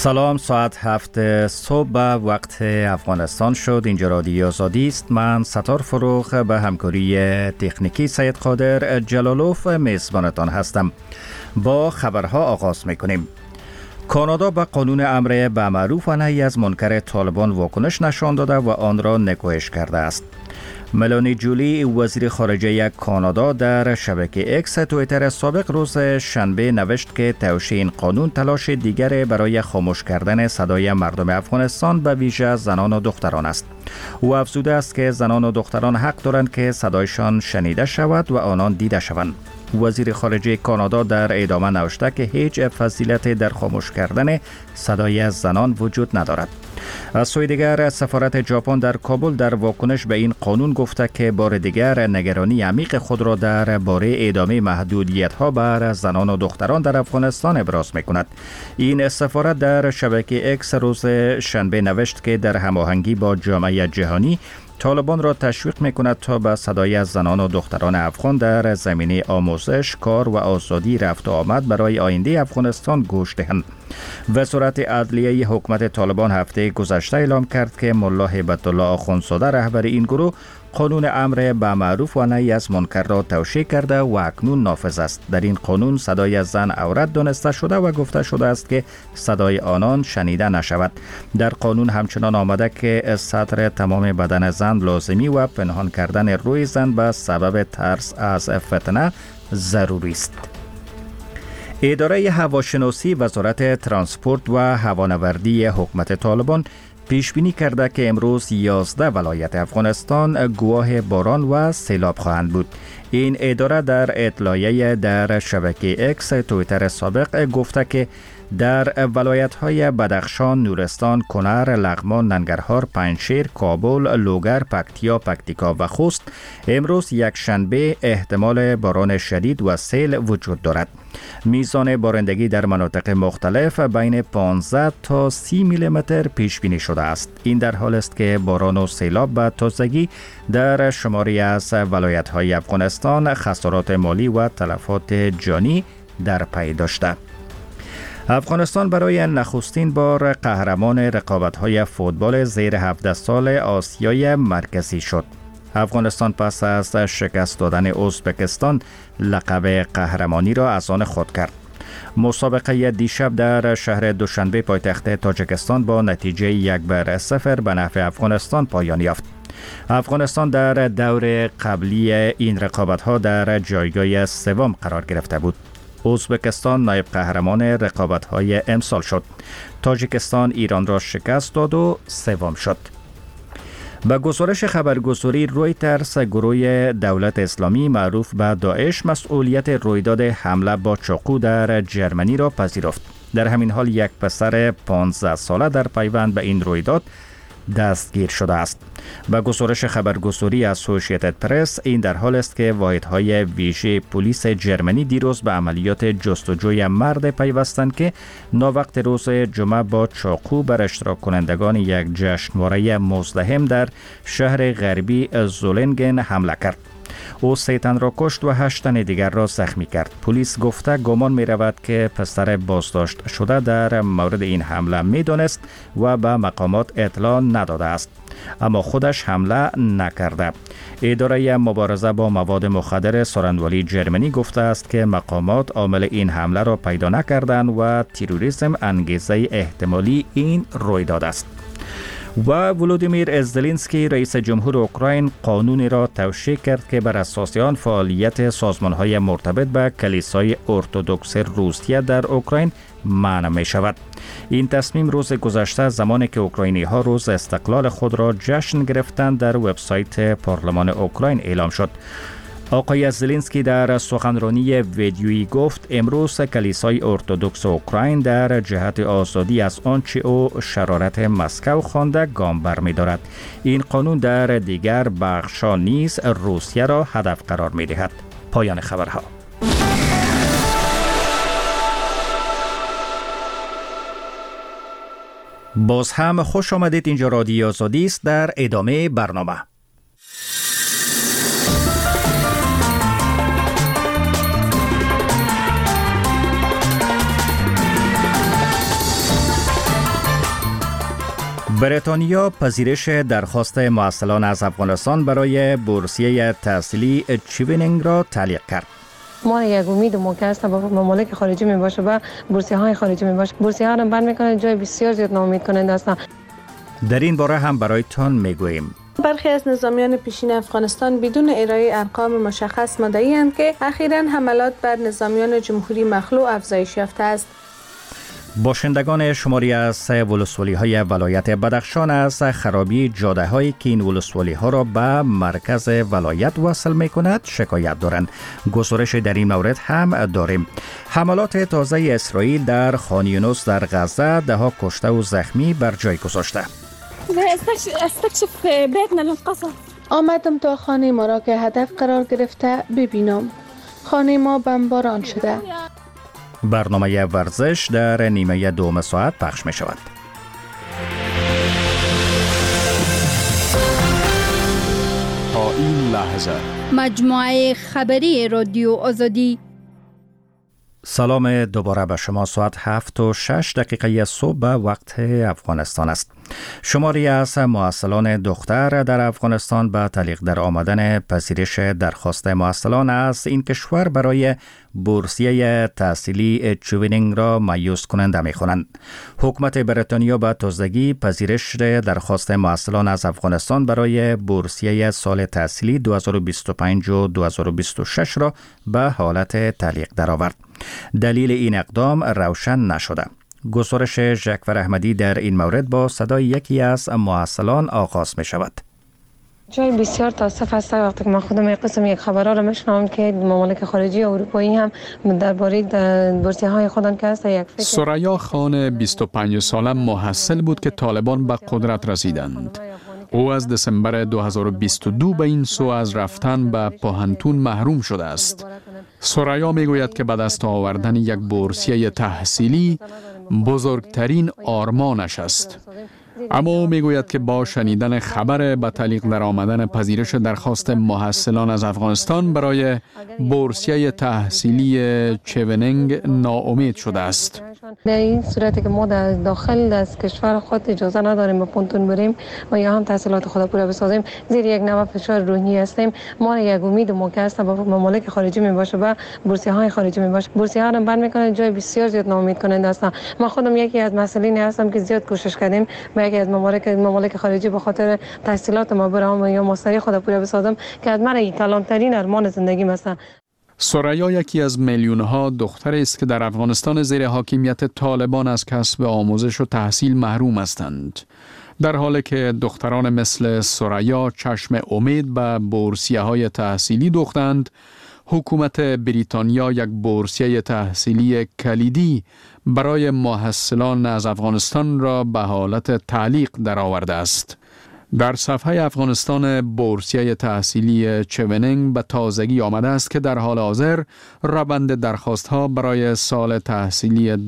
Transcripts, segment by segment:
سلام، ساعت 7 صبح به وقت افغانستان شد. اینجا رادیو آزادی است. من ستار فروخ به همکاری تکنیکی سید قادر جلالوف میزبانتان هستم. با خبرها آغاز میکنیم. کانادا به قانون امر به معروف و نهی از منکر طالبان واکنش نشان داده و آن را نکوهش کرده است. ملانی جولی وزیر خارجه کانادا در شبکه اکس توییتر سابق روز شنبه نوشت که توشیح این قانون تلاش دیگر برای خاموش کردن صدای مردم افغانستان به ویژه زنان و دختران است. او افزوده است که زنان و دختران حق دارند که صدایشان شنیده شود و آنان دیده شوند. وزیر خارجه کانادا در ادامه نوشته که هیچ فضیلت در خاموش کردن صدای زنان وجود ندارد. از سوی دیگر سفارت ژاپن در کابل در واکنش به این قانون گفته که بار دیگر نگرانی عمیق خود را درباره ادامه محدودیت‌ها بر زنان و دختران در افغانستان ابراز می‌کند. این سفارت در شبکه اکس روز شنبه نوشت که در هماهنگی با جامعه جهانی طالبان را تشویق می‌کند تا به صدای زنان و دختران افغان در زمینه آموزش، کار و آزادی رفت و آمد برای آینده افغانستان گوش دهند. وزارت عدلیه حکومت طالبان هفته گذشته اعلام کرد که ملا هیبت الله آخوندزاده رهبر این گروه قانون امر به معروف و نهی از منکر را توشیح کرده و اکنون نافذ است. در این قانون صدای زن عورت دانسته شده و گفته شده است که صدای آنان شنیده نشود. در قانون همچنان آمده که ستر تمام بدن زن لازمی و پنهان کردن روی زن به سبب ترس از فتنه ضروری است. اداره هواشناسی وزارت ترانسپورت و هوانوردی حکومت طالبان پیش بینی کرده که امروز 11 ولایت افغانستان گواه باران و سیلاب خواهند بود. این اداره در اطلاعیه در شبکه اکس توییتر سابق گفته که در ولایت‌های بدخشان، نورستان، کنر، لغمان، ننگرهار، پنجشیر، کابل، لوگر، پکتیا، پکتیکا و خوست امروز یک شنبه احتمال باران شدید و سیل وجود دارد. میزان بارندگی در مناطق مختلف بین 15 تا 30 میلیمتر پیش بینی شده است. این در حال است که باران و سیلاب به تازگی در شماری از ولایت‌های افغانستان خسارات مالی و تلفات جانی در پی داشته. افغانستان برای نخستین بار قهرمان رقابت‌های فوتبال زیر 17 سال آسیای مرکزی شد. افغانستان پس از شکست دادن ازبکستان لقب قهرمانی را از آن خود کرد. مسابقه دیشب در شهر دوشنبه پایتخت تاجیکستان با نتیجه 1-0 به نفع افغانستان پایان یافت. افغانستان در دور قبلی این رقابت‌ها در جایگاه سوم قرار گرفته بود. ازبکستان نایب قهرمان رقابت‌های امسال شد. تاجیکستان ایران را شکست داد و سوم شد. به گزارش خبرگزاری رویترز، گروه دولت اسلامی معروف به داعش مسئولیت رویداد حمله با چاقو در جرمنی را پذیرفت. در همین حال یک پسر 15 ساله در پیوند به این رویداد دستگیر شده است. به گزارش خبرگزاری اسوسییتد پرس، این در حال است که واحدهای ویژه پلیس جرمنی دیروز به عملیات جستجوی مرد پیوستند که ناوقت روز جمعه با چاقو بر اشتراک کنندگان یک جشنواره مزدحم در شهر غربی زولنگن حمله کرد. او 3 تن را کشت و 8 تن دیگر را زخمی کرد. پلیس گفته گمان می رود که پسر بازداشت شده در مورد این حمله می دانست و به مقامات اطلاع نداده است، اما خودش حمله نکرده. اداره مبارزه با مواد مخدر سارنوالی جرمنی گفته است که مقامات عامل این حمله را پیدا نکردند و تروریسم انگیزه احتمالی این رویداد است. و ولودیمیر زلنسکی رئیس جمهور اوکراین قانونی را توشیح کرد که بر اساس آن فعالیت سازمان‌های مرتبط به کلیسای ارتدوکس روسیه در اوکراین منع می شود. این تصمیم روز گذشته زمانی که اوکراینی‌ها روز استقلال خود را جشن گرفتند در وبسایت پارلمان اوکراین اعلام شد. آقای زلنسکی در سخنرانی ویدیویی گفت امروز کلیسای ارتدوکس اوکراین در جهت آزادی از آنچه او شرارت مسکو خوانده گام برمی‌دارد. این قانون در دیگر بخش‌ها نیز روسیه را هدف قرار می‌دهد. پایان خبرها. باز هم خوش آمدید. اینجا رادیو آزادی است. در ادامه برنامه بریتانیا پذیرش درخواست معسلان از افغانستان برای بورسیه تحصیلی چیوینینگ را تعلیق کرد. ما یک امید ما که است با ممالک خارجی می باشه و بورسیه های خارجی می باشه. بورسیه ها را بند میکنه، جای بسیار زیاد ناامید کننده است. در این باره هم برایتان میگوییم. برخی از نظامیان پیشین افغانستان بدون ارائه ارقام مشخص مدعی‌اند که اخیراً حملات بر نظامیان جمهوری مخلوع افزایش یافته است. باشندگان شماری از ولسوالی‌های ولایت بدخشان از خرابی جاده‌هایی که این ولسوالی‌ها را به مرکز ولایت وصل می‌کند شکایت دارند. گزارش در این مورد هم داریم. حملات تازه اسرائیل در خان یونس در غزه ده‌ها کشته و زخمی بر جای گذاشته. استكشف بيتنا للقصر. آمدم تا خانه ما را که هدف قرار گرفته ببینم. خانه ما بمباران شده. برنامه ورزش در نیمه دوم ساعت پخش می شود. تا این لحظه مجموعه خبری رادیو آزادی. سلام دوباره به شما. ساعت 7:06 صبح به وقت افغانستان است. شماری از معسلان دختر در افغانستان به تعلیق در آمدن پذیرش درخواست معسلان از این کشور برای بورسیه تحصیلی چیوینینگ را مایوس کننده می خوانند. حکومت بریتانیا به تازگی پذیرش درخواست معسلان از افغانستان برای بورسیه سال تحصیلی 2025 و 2026 را به حالت تعلیق درآورد. دلیل این اقدام روشن نشده. گزارش ژکور احمدی در این مورد با صدای یکی از معسلان آغاز می شود. جای بسیار تاسف است وقتی که من خودم یک قسم یک خبرها را میشنوم که ممالک خارجی اروپایی هم درباره بورسیه های خودن که است یک فکر. ثریا خان 25 ساله محصل بود که طالبان به قدرت رسیدند. او از دسامبر 2022 به این سو از رفتن به پوهنتون محروم شده است. ثریا میگوید که به دست آوردن یک بورسیه تحصیلی بزرگترین آرمانش است. اما او میگوید که با شنیدن خبر به تعلیق در آمدن پذیرش درخواست محصلان از افغانستان برای بورسیه تحصیلی چیوینینگ ناامید شده است. در این صورتی که ما در داخل از کشور خود اجازه نداریم به پونتون بریم و یا هم تحصیلات خود پورا بسازیم، زیر یک نوع فشار روحی هستیم. ما یک امید ما که است با ممالک خارجی می باشه و بورسیه های خارجی می باشه. بورسیه ها را بند میکنه، جای بسیار زیاد ناامید کننده است. من خودم یکی از مسئولین هستم که زیاد کوشش کردیم به یکی از ممالک خارجی به خاطر تحصیلات ما برام یا ماستری خود پورا بسازم که از من کلانترین ارمان زندگیم است. ثریا یکی از میلیون‌ها دختری است که در افغانستان زیر حاکمیت طالبان از کسب آموزش و تحصیل محروم هستند. در حالی که دختران مثل ثریا چشم امید به بورسیه‌های تحصیلی دوختند، حکومت بریتانیا یک بورسیه تحصیلی کلیدی برای محصلان از افغانستان را به حالت تعلیق درآورده است. در صفحه افغانستان بورسیه تحصیلی چیوینینگ به تازگی آمده است که در حال حاضر روند درخواست ها برای سال تحصیلی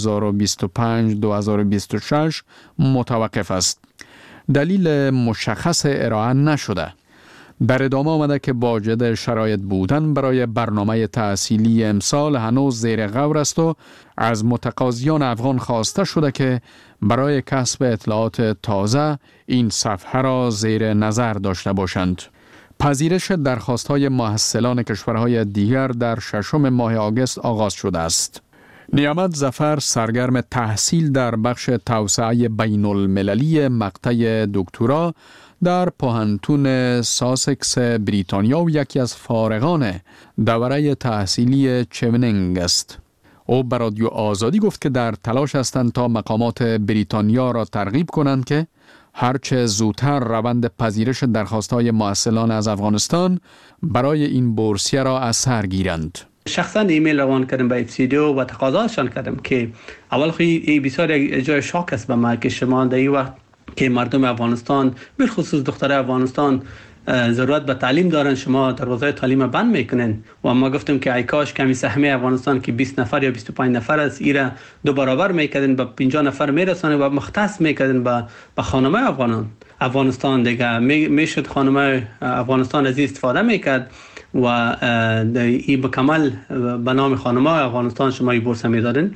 2025-2026 متوقف است. دلیل مشخص ارائه نشده. در ادامه آمده که واجد شرایط بودن برای برنامه تحصیلی امسال هنوز زیر غور است و از متقاضیان افغان خواسته شده که برای کسب اطلاعات تازه این صفحه را زیر نظر داشته باشند. پذیرش درخواست‌های محصلان کشورهای دیگر در 6 ماه آگوست آغاز شده است. نیامد ظفر سرگرم تحصیل در بخش توسعه بین المللی مقطع دکترا در پوهنتون ساسکس بریتانیا و یکی از فارغان دوره تحصیلی چیوینینگ است. او به رادیو آزادی گفت که در تلاش هستند تا مقامات بریتانیا را ترغیب کنند که هرچه زودتر روند پذیرش درخواست‌های محصلان از افغانستان برای این بورسیه را از سر گیرند. شخصا ایمیل روان کردم به افسیدیو و تقاضاشان کردم که اول خیلی بسیار جای شاک است به ما که شما در این وقت که مردم افغانستان بالخصوص دختر افغانستان ضرورت به تعلیم دارن شما دروازه تعلیم بند میکنن و ما گفتم که ای کاش کمی سهمیه افغانستان که 20 نفر یا 25 نفر است ایره 2 برابر میکردن به 50 نفر میرسونه و مختص میکردن به خانمای افغانستان دیگه میشد خانمای افغانستان از استفاده میکرد و این به کمال به نام خانمای افغانستان شما این بورس میدادن.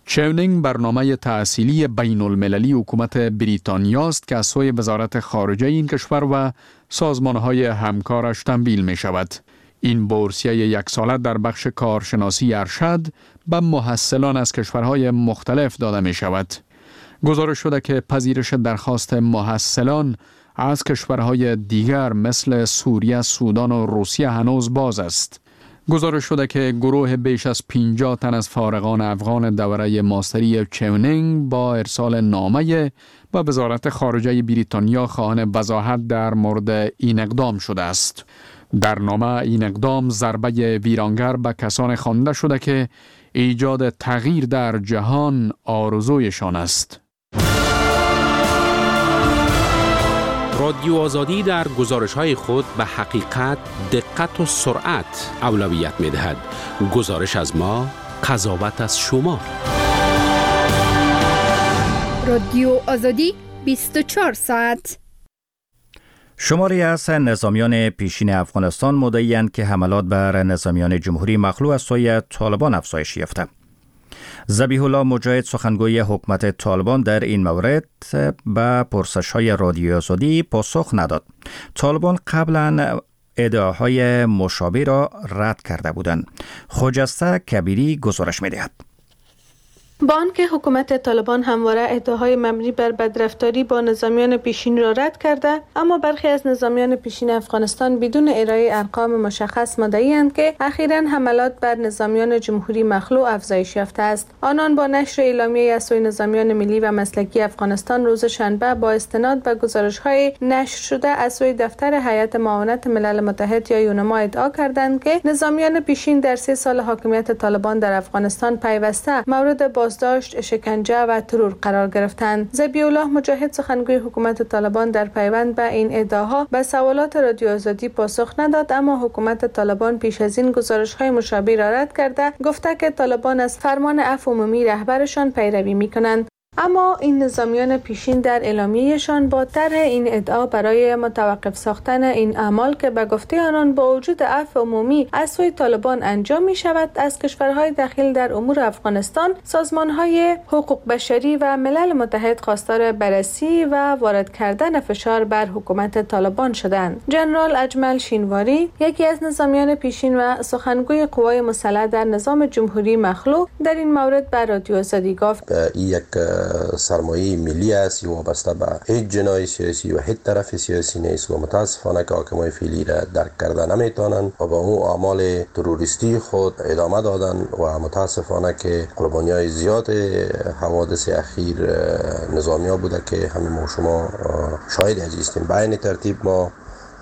چونینگ برنامه تحصیلی بین المللی حکومت بریتانیا است که از سوی وزارت خارجه این کشور و سازمانهای همکارش تمویل می شود. این بورسیه 1 ساله در بخش کارشناسی ارشد به محصلان از کشورهای مختلف داده می شود. گزارش شده که پذیرش درخواست محصلان از کشورهای دیگر مثل سوریه، سودان و روسیه هنوز باز است. گزارش شده که گروه بیش از 50 تن از فارغان افغان دوره ماستری چونینگ با ارسال نامه به وزارت خارجه بریتانیا خواهان وضاحت در مورد این اقدام شده است. در نامه این اقدام ضربه ویرانگر به کسان خوانده شده که ایجاد تغییر در جهان آرزویشان است. رادیو آزادی در گزارش‌های خود به حقیقت، دقت و سرعت اولویت می‌دهد. گزارش از ما، قضاوت از شما. رادیو آزادی 24 ساعت. شماری از نظامیان پیشین افغانستان مدعی‌اند که حملات بر نظامیان جمهوری مخلوع از سوی طالبان افزایش یافته. ذبیح الله مجاهد سخنگوی حکومت طالبان در این مورد به پرسش‌های رادیو آزادی پاسخ نداد. طالبان قبلا ادعاهای مشابه را رد کرده بودند. خجسته کبیری گزارش می‌دهد. با آنکه حکومت طالبان همواره ادعاهای مبنی بر بدرفتاری با نظامیان پیشین را رد کرده، اما برخی از نظامیان پیشین افغانستان بدون ارائه ارقام مشخص مدعی‌اند که اخیراً حملات بر نظامیان جمهوری مخلوع افزایش یافته است. آنان با نشر اعلامیه از سوی نظامیان ملی و مسلکی افغانستان روز شنبه با استناد به گزارش‌های نشر شده از سوی دفتر هیئت معاونت ملل متحد یا یونما ادعا کردند که نظامیان پیشین در 3 سال حاکمیت طالبان در افغانستان پیوسته مورد بازداشت، شکنجه و ترور قرار گرفتند. ذبیح الله مجاهد سخنگوی حکومت طالبان در پیوند به این ادعاها به سوالات رادیو آزادی پاسخ نداد، اما حکومت طالبان پیش از این گزارش‌های مشابه را رد کرده گفته که طالبان از فرمان عفو عمومی رهبرشان پیروی می‌کنند. اما این نظامیان پیشین در اعلامیه‌شان با طرح این ادعا برای متوقف ساختن این اعمال که به گفته آنان با وجود عفو عمومی از سوی طالبان انجام می شود، از کشورهای داخل در امور افغانستان، سازمانهای حقوق بشری و ملل متحد خواستار بررسی و وارد کردن فشار بر حکومت طالبان شدند. جنرال اجمل شینواری، یکی از نظامیان پیشین و سخنگوی قوای مسلح در نظام جمهوری مخلوع، در این مورد به رادیو آزادی گفت: یک سرمایه ملی است وابسته به هیچ جناح سیاسی و هیچ طرف سیاسی نیست و متاسفانه که حاکمای فعلی را درک کرده نمیتونن و با اون اعمال تروریستی خود ادامه دادن و متاسفانه که قربانیای زیاد حوادث اخیر نظامی‌ها بوده که همین ما شما شاهد هستیم. به این ترتیب ما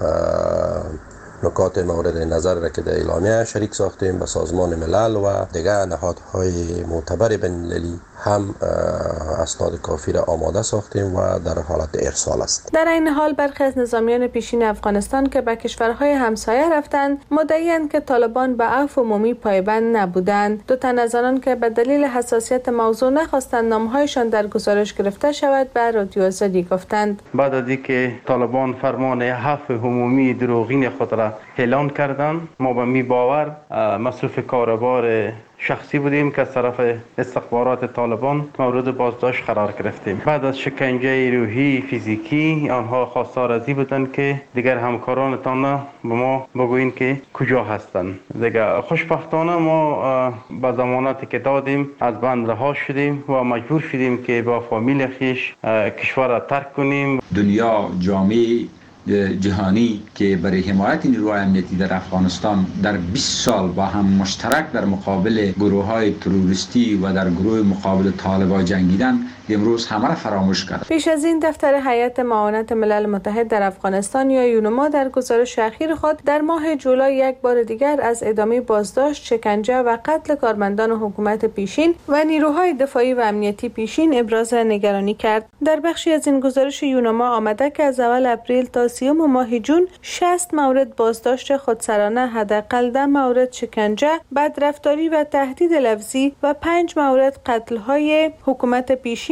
نکات مورد نظر را که در اعلامیه شریک ساختیم به سازمان ملل و دیگر نهادهای معتبر بین‌المللی هم اسناد کافی را آماده ساختیم و در حالت ارسال است. در این حال برخی از نظامیان پیشین افغانستان که به کشورهای همسایه رفتند مدعی‌اند که طالبان به عفو عمومی پایبند نبودند. 2 تن از آنان که به دلیل حساسیت موضوع نخواستند نامهایشان در گزارش گرفته شود به رادیو آزادی گفتند: بعد از اینکه طالبان فرمان عفو عمومی دروغین خود را اعلان کردند، ما به می باور مصروف کاربار شخصی بودیم که از طرف استخبارات طالبان مورد بازداشت قرار گرفتیم. بعد از شکنجه روحی فیزیکی آنها خواستار از این بودند که دیگر همکارانتان به ما بگویند که کجا هستند. دیگر خوشبختانه ما با ضمانتی که دادیم از بند رها شدیم و مجبور شدیم که با فامیل خویش کشور را ترک کنیم. دنیا، جامعه جهانی که برای حمایت نیروهای امنیتی در افغانستان در 20 سال با هم مشترک در مقابل گروه‌های تروریستی و در گروه مقابل طالبان جنگیدن، امروز همه را فراموش کرد. پیش از این دفتر هیئت معاونت ملل متحد در افغانستان یا یونما در گزارش اخیر خود در ماه جولای یک بار دیگر از ادامه بازداشت، شکنجه و قتل کارمندان حکومت پیشین و نیروهای دفاعی و امنیتی پیشین ابراز نگرانی کرد. در بخشی از این گزارش یونما آمده که از اول اپریل تا 30 ماه جون 60 مورد بازداشت خودسرانه، حداقل 10 مورد شکنجه، بدرفتاری و تهدید لفظی و 5 مورد قتل‌های حکومت پیشین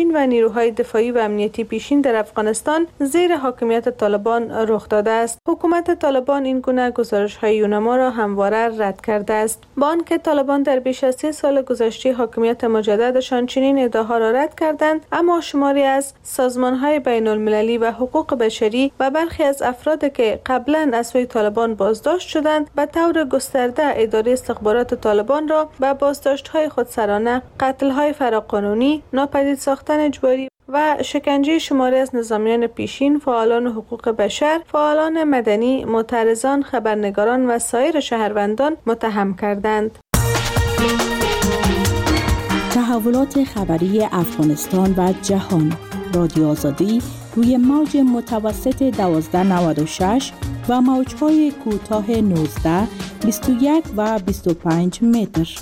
پیشین و نیروهای دفاعی و امنیتی پیشین در افغانستان زیر حاکمیت طالبان رخ داده است. حکومت طالبان این گونه گزارش‌های یونما را همواره رد کرده است. با آنکه طالبان در بیش از 3 سال گذشته حاکمیت مجددشان چنین ادعاها را رد کردند، اما شماری از سازمان‌های بین‌المللی و حقوق بشری و برخی از افراد که قبلا از سوی طالبان بازداشت شدند به طور گسترده اداره استخبارات طالبان را به بازداشت‌های خودسرانه، قتل‌های فراقانونی، ناپدید ساختن اجباری و شکنجه شماری از نظامیان پیشین، فعالان حقوق بشر، فعالان مدنی، معترضان، خبرنگاران و سایر شهروندان متهم کردند. تحولات خبری افغانستان و جهان. رادیو آزادی روی موج متوسط 1296 و موج‌های کوتاه 19، 21 و 25 متر.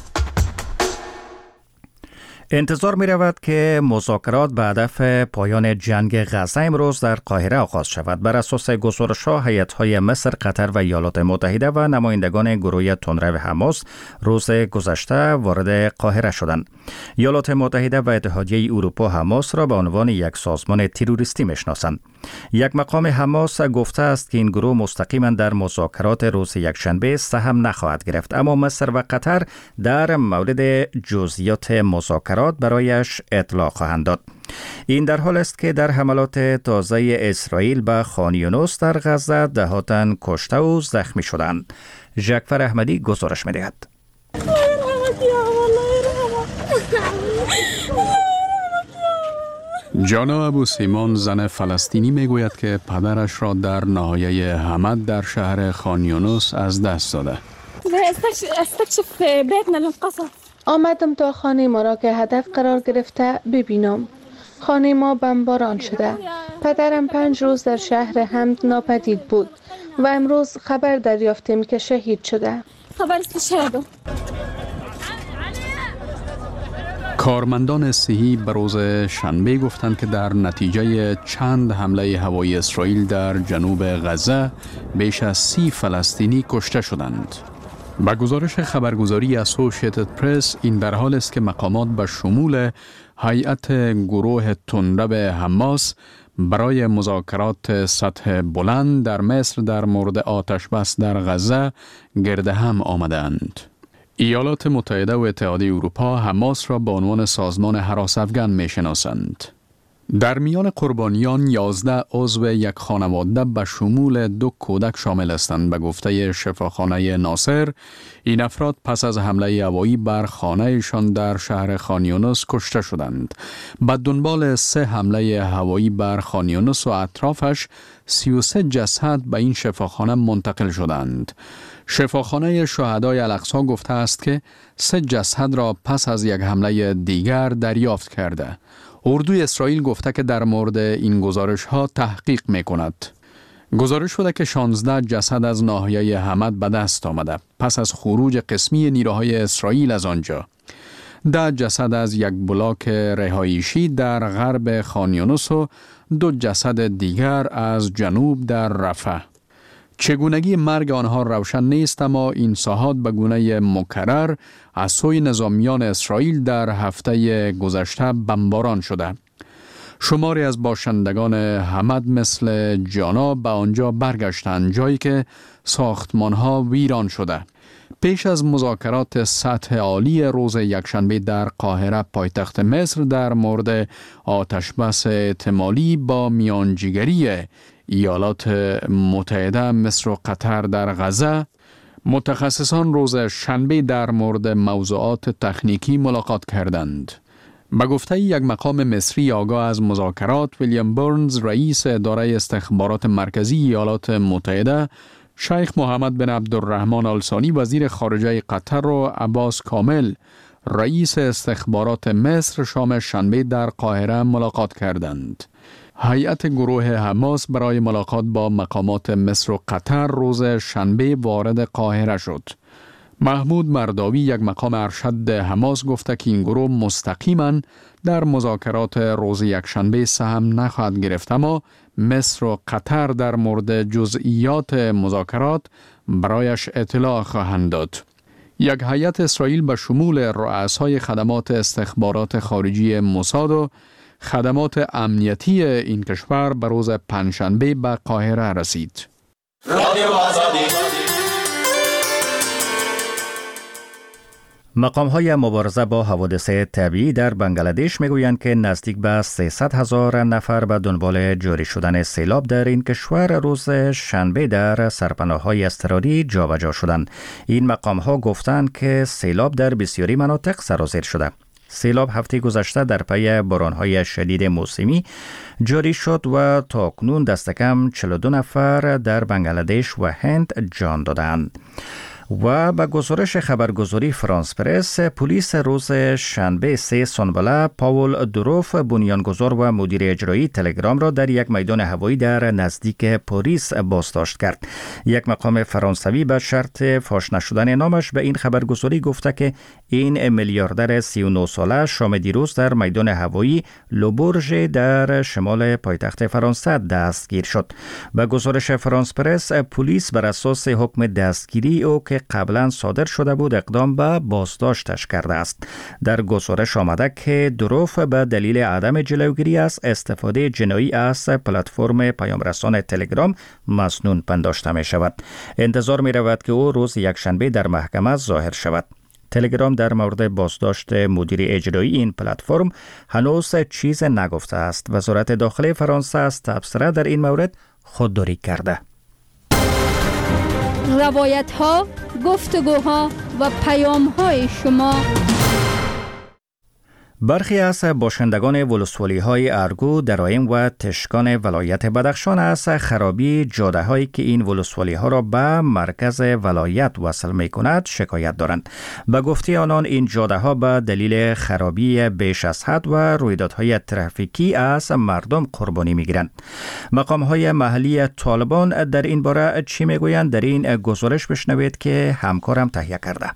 انتظار می رود که مذاکرات به هدف پایان جنگ غزه امروز در قاهره آغاز شود. بر اساس گزارش‌ها، هیئت‌های مصر، قطر و ایالات متحده و نمایندگان گروه تندرو حماس روز گذشته وارد قاهره شدند. ایالات متحده و اتحادیه اروپا حماس را به عنوان یک سازمان تروریستی می‌شناسند. یک مقام حماس گفته است که این گروه مستقیما در مذاکرات روز یکشنبه سهم نخواهد گرفت، اما مصر و قطر در مورد جزئیات مذاکرات برایش اطلاع خواهند داد. این در حال است که در حملات تازه اسرائیل به خان یونس در غزه ده‌ها تن کشته و زخمی شدند. جعفر احمدی گزارش می‌دهد. جانا ابو سیمان، زن فلسطینی، میگوید که پدرش را در ناحیه حمد در شهر خان یونس از دست داده. آمدم تا خانه ما را که هدف قرار گرفته ببینم. خانه ما بمباران شده. پدرم 5 روز در شهر حمد ناپدید بود و امروز خبر دریافتیم که شهید شده. کارمندان صحی به روز شنبه گفتند که در نتیجه چند حمله هوایی اسرائیل در جنوب غزه بیش از 30 فلسطینی کشته شدند. با گزارش خبرگزاری اسوسییتد پرس، این در حال است که مقامات به شمول هیئت گروه تندرو حماس برای مذاکرات سطح بلند در مصر در مورد آتش بس در غزه گرد هم آمدند. ایالات متحده و اتحادیه اروپا حماس را به عنوان سازمان هراس افغان می‌شناسند. در میان قربانیان 11 عضو یک خانواده به شمول 2 کودک شامل هستند. به گفته شفاخانه ناصر، این افراد پس از حمله هوایی بر خانه‌شان در شهر خان یونس کشته شدند. به دنبال 3 حمله هوایی بر خان یونس و اطرافش 33 جسد به این شفاخانه منتقل شدند. شفاخانه شهدای الاقصی گفته است که 3 جسد را پس از یک حمله دیگر دریافت کرده. اردوی اسرائیل گفته که در مورد این گزارش ها تحقیق می کند. گزارش شده که 16 جسد از ناحیه حمد به دست آمده پس از خروج قسمی نیروهای اسرائیل از آنجا. 10 جسد از یک بلاک رهایشی در غرب خان یونس و 2 جسد دیگر از جنوب در رفح. چگونگی مرگ آنها روشن نیست، اما این ساحات به گونه مکرر از سوی نظامیان اسرائیل در هفته گذشته بمباران شده. شماری از باشندگان حمد مثل جانا به آنجا برگشتند، جایی که ساختمانها ویران شده. پیش از مذاکرات سطح عالی روز یکشنبه در قاهره پایتخت مصر در مورد آتشبس احتمالی با میانجیگری ایالات متحده، مصر و قطر در غزه، متخصصان روز شنبه در مورد موضوعات تکنیکی ملاقات کردند. به گفته یک مقام مصری آگاه از مذاکرات، ویلیام برنز، رئیس اداره استخبارات مرکزی ایالات متحده، شیخ محمد بن عبدالرحمن آل ثانی وزیر خارجه قطر و عباس کامل رئیس استخبارات مصر شام شنبه در قاهره ملاقات کردند. هیئت گروه حماس برای ملاقات با مقامات مصر و قطر روز شنبه وارد قاهره شد. محمود مرداوی، یک مقام ارشد حماس، گفته که این گروه مستقیما در مذاکرات روز یکشنبه سهم نخواهد گرفت، اما مصر و قطر در مورد جزئیات مذاکرات برایش اطلاع خواهند داد. یک هیئت اسرائیل به شمول رؤسای خدمات استخبارات خارجی موساد و خدمات امنیتی این کشور به روز پنجشنبه به قاهره رسید. مقام‌های مبارزه با حوادث طبیعی در بنگلادش میگویند که نزدیک به 300,000 نفر به دنبال جاری شدن سیلاب در این کشور روز شنبه در سرپناه‌های اضطراری جابجا شدند. این مقام‌ها گفتند که سیلاب در بسیاری مناطق سرازیر شده. سیلاب هفته گذشته در پی باران‌های شدید موسمی جاری شد و تاکنون دست کم 42 نفر در بنگلادش و هند جان دادند. و به گزارش خبرگزاری فرانس پرس، پلیس روز شنبه 3 سانبله پاول دروف، بنیانگذار و مدیر اجرایی تلگرام را در یک میدان هوایی در نزدیک پاریس بازداشت کرد. یک مقام فرانسوی به شرط فاش نشدن نامش به این خبرگزاری گفته که این میلیاردر 39 ساله شام دیروز در میدان هوایی لوبورژ در شمال پایتخت فرانسه دستگیر شد. به گزارش فرانس پرس، پلیس بر اساس حکم دستگیری او که قبلا صادر شده بود اقدام به بازداشتش کرده است. در گزارش آمده که دروف به دلیل عدم جلوگیری از استفاده جنایی از پلتفرم پیامرسان تلگرام مسنون پنداشته می شود. انتظار می رود که او روز یکشنبه در محکمه ظاهر شود. تلگرام در مورد بازداشت مدیر اجرایی این پلتفرم هنوز چیز نگفته است. وزارت داخلی فرانسه از تبصره در این مورد خودداری کرده. روایت ها، گفتگوها و پیام های شما. برخی از باشندگان ولسوالی های ارگو، درایم و تشکان ولایت بدخشان از خرابی جاده هایی که این ولسوالی ها را به مرکز ولایت وصل می کند شکایت دارند. به گفته آنان این جاده ها به دلیل خرابی بیش از حد و رویدادهای ترافیکی از مردم قربانی می گیرند. مقام های محلی طالبان در این باره چی می گویند؟ در این گزارش بشنوید که همکارم تهیه کرده.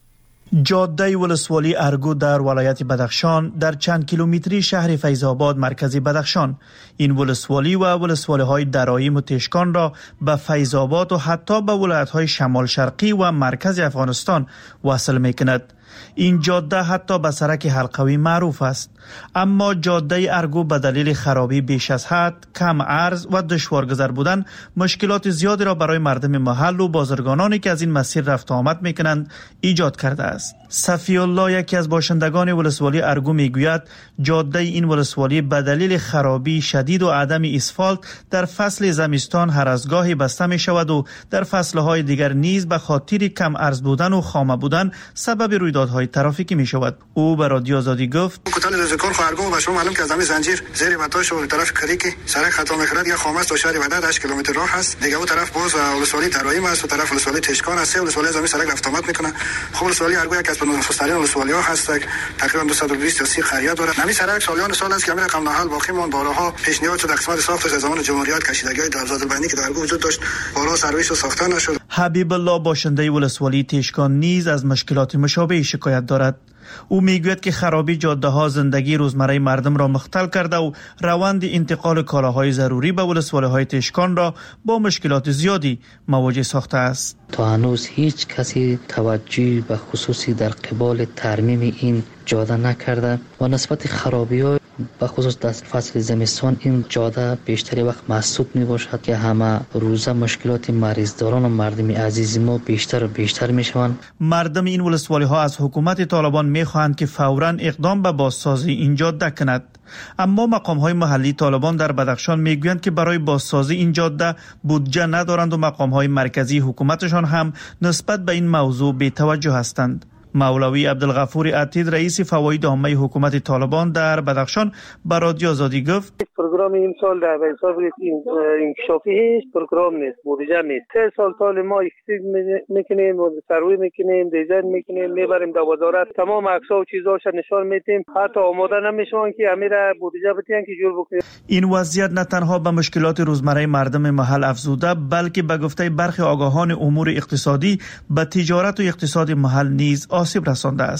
جاده ولسوالی ارگو در ولایت بدخشان در چند کیلومتری شهر فیض‌آباد مرکزی بدخشان، این ولسوالی و ولسوالی های درایم و تشکان را به فیض‌آباد و حتی به ولایت های شمال شرقی و مرکز افغانستان وصل می کند. این جاده حتی به سرک حلقوی معروف است، اما جاده ارگو به دلیل خرابی بیش از حد، کم عرض و دشوارگذر بودن مشکلات زیادی را برای مردم محل و بازرگانانی که از این مسیر رفت آمد میکنند ایجاد کرده است. صفی الله، یکی از باشندگان ولسوالی ارگو، میگوید جاده این ولسوالی به دلیل خرابی شدید و عدم اسفالت در فصل زمستان هر از گاهی بسته می شود و در فصلهای دیگر نیز به خاطر کم عرض بودن و خامه بودن سبب رویدادهای ترافیکی می شود. او به رادیو آزادی گفت: کتان رزکار خارگو و شما معلوم که از همین زنجیر زیر بتاش و طرف کریکی سرک خطا می‌خورد یا خامه است تا شهر وداد 8 کیلومتر راه است. دیگه اون طرف باز ولسوالی درایم است و طرف ولسوالی تشکان است. ولسوالی از همین سرک رفت آمد میکنه. خب ولسوالی ارگو یک از نخست‌ترین ولسوالی ها هست، تقریبا 220 تا 30 خریت داره. همین سرک سالیان سال است که همین رقم نحل باقی مون. بارها پیشنهاد شد قسمت ساختش از زمان جمهوریت کشیدگی در زادالبندی که در ارگو وجود داشت بالا سرویس و ساخته نشد. حبیب الله، باشنده ولسوالی تشکان، نیز از مشکلات مشابه شکایت دارد. او میگوید که خرابی جاده ها زندگی روزمره مردم را مختل کرده و روند انتقال کالاهای ضروری به ولسوالی های تشکان را با مشکلات زیادی مواجه ساخته است. تا هنوز هیچ کسی توجهی به خصوصی در قبال ترمیم این جاده نکرده و نسبت خرابی ها به خصوص در فصل زمستان این جاده بیشتری وقت محسوب می باشد که همه روزه مشکلات مریضداران و مردم عزیز ما بیشتر و بیشتر می شوند. مردم این ولسوالی ها از حکومت طالبان می خواهند که فوراً اقدام به بازسازی این جاده کند، اما مقام های محلی طالبان در بدخشان می گویند که برای بازسازی این جاده بودجه ندارند و مقام های مرکزی حکومتشان هم نسبت به این موضوع بی توجه هستند. مولوی عبدالغفور عتید، رئیس فواید عامه حکومت طالبان در بدخشان، به رادیو آزادی گفت: پروگرام این سال در حساب انکشافی هیچ پروگرام نیست، بودجه نیست. 3 سال ما اکسید میکنیم، سروی میکنیم، دیزاین میکنیم، میبریم در وزارت، تمام عکس‌ها و چیزاش نشان میدیم، حتی آماده نمیشون که امیر بودجه بتین که جور بکنیم. این وضعیت نه تنها به مشکلات روزمره مردم محل افزوده، بلکه به گفته برخی آگاهان امور اقتصادی به تجارت و اقتصاد محل نیز آسیب رسانده است.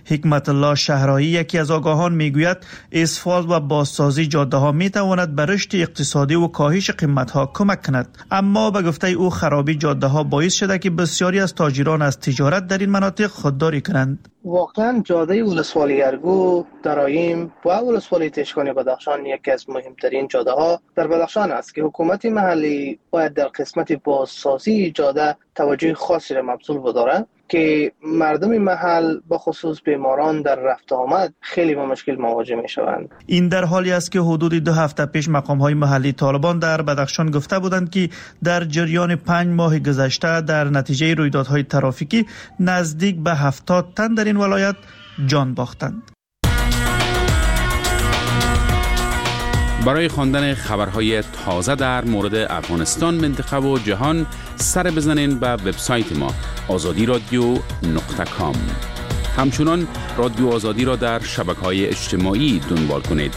حکمت الله شهرایی یکی از آگاهان میگوید اسفالت و بازسازی جاده ها می تواند به رشد اقتصادی و کاهش قیمت ها کمک کند، اما به گفته او خرابی جاده ها باعث شده که بسیاری از تاجران از تجارت در این مناطق خودداری کنند. واقعا جاده ولسوالی ارگو، درایم و ولسوالی تشکان بدخشان یکی از مهمترین جاده ها در بدخشان است که حکومت محلی باید در قسمت بازسازی جاده توجه خاصی را مبذول بدارد که مردم محل به خصوص بیماران در رفت آمد خیلی با مشکل مواجه می شوند. این در حالی است که حدود 2 هفته پیش مقام های محلی طالبان در بدخشان گفته بودند که در جریان 5 ماه گذشته در نتیجه رویدادهای ترافیکی نزدیک به 70 تن در این ولایت جان باختند. برای خواندن خبرهای تازه در مورد افغانستان، منطقه و جهان سر بزنین به وبسایت ما azadi.radio.com. همچنان رادیو آزادی را در شبکه‌های اجتماعی دنبال کنید.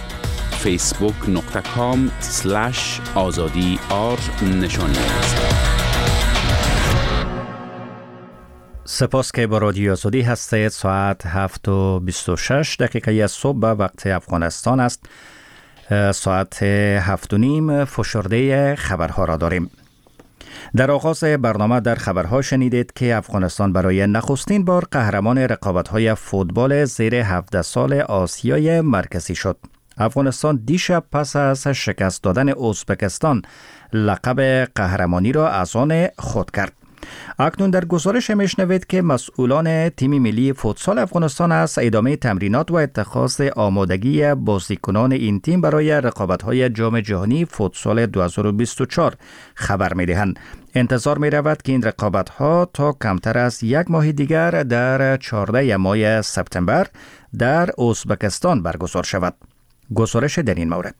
facebook.com/azadi_r نشانی است. سپاس که با رادیو آزادی هستید. ساعت 7:26 از صبح به وقت افغانستان است. ساعت 7:30 فشرده خبرها را داریم. در آغاز برنامه در خبرها شنیدید که افغانستان برای نخستین بار قهرمان رقابت‌های فوتبال زیر 17 سال آسیای مرکزی شد. افغانستان دیشب پس از شکست دادن ازبکستان لقب قهرمانی را از آن خود کرد. اکنون در گزارش میشنوید که مسئولان تیم ملی فوتسال افغانستان از ادامه تمرینات و اتخاذ آمادگی بازیکنان این تیم برای رقابت‌های جام جهانی فوتسال 2024 خبر می‌دهند. انتظار می‌رود که این رقابت‌ها تا کمتر از 1 ماه دیگر در 14 ماه سپتامبر در ازبکستان برگزار شود. گزارش در این مورد: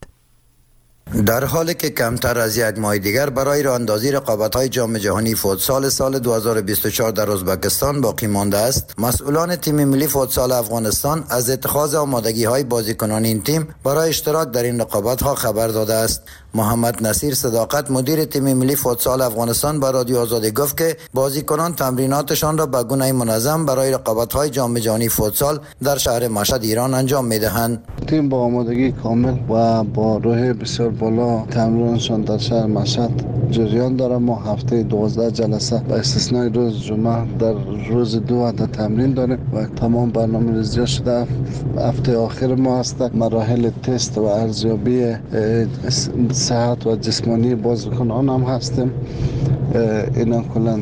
در حالی که کمتر از 1 ماه دیگر برای راه اندازی رقابت‌های جام جهانی فوتسال سال 2024 در ازبکستان باقی مانده است، مسئولان تیم ملی فوتسال افغانستان از اتخاذ آمادگی‌های بازیکنان این تیم برای اشتراک در این رقابت‌ها خبر داده است. محمد نصیر صداقت، مدیر تیم ملی فوتسال افغانستان، با رادیو آزادی گفت که بازیکنان تمریناتشان را به گونه منظم برای رقابت‌های جام جهانی فوتسال در شهر مشهد ایران انجام می‌دهند. تیم با آمادگی کامل و با روح بسیار بالا تمرینشان در شهر مشهد جریان داره. ما هفته 12 جلسه با استثنای روز جمعه در روز 2 عدد تمرین داریم و تمام برنامه‌ریزی شده. هفته آخر ما است مراحل تست و ارزیابی صحت و جسمانی بازیکنان هم هستیم. اینا کلا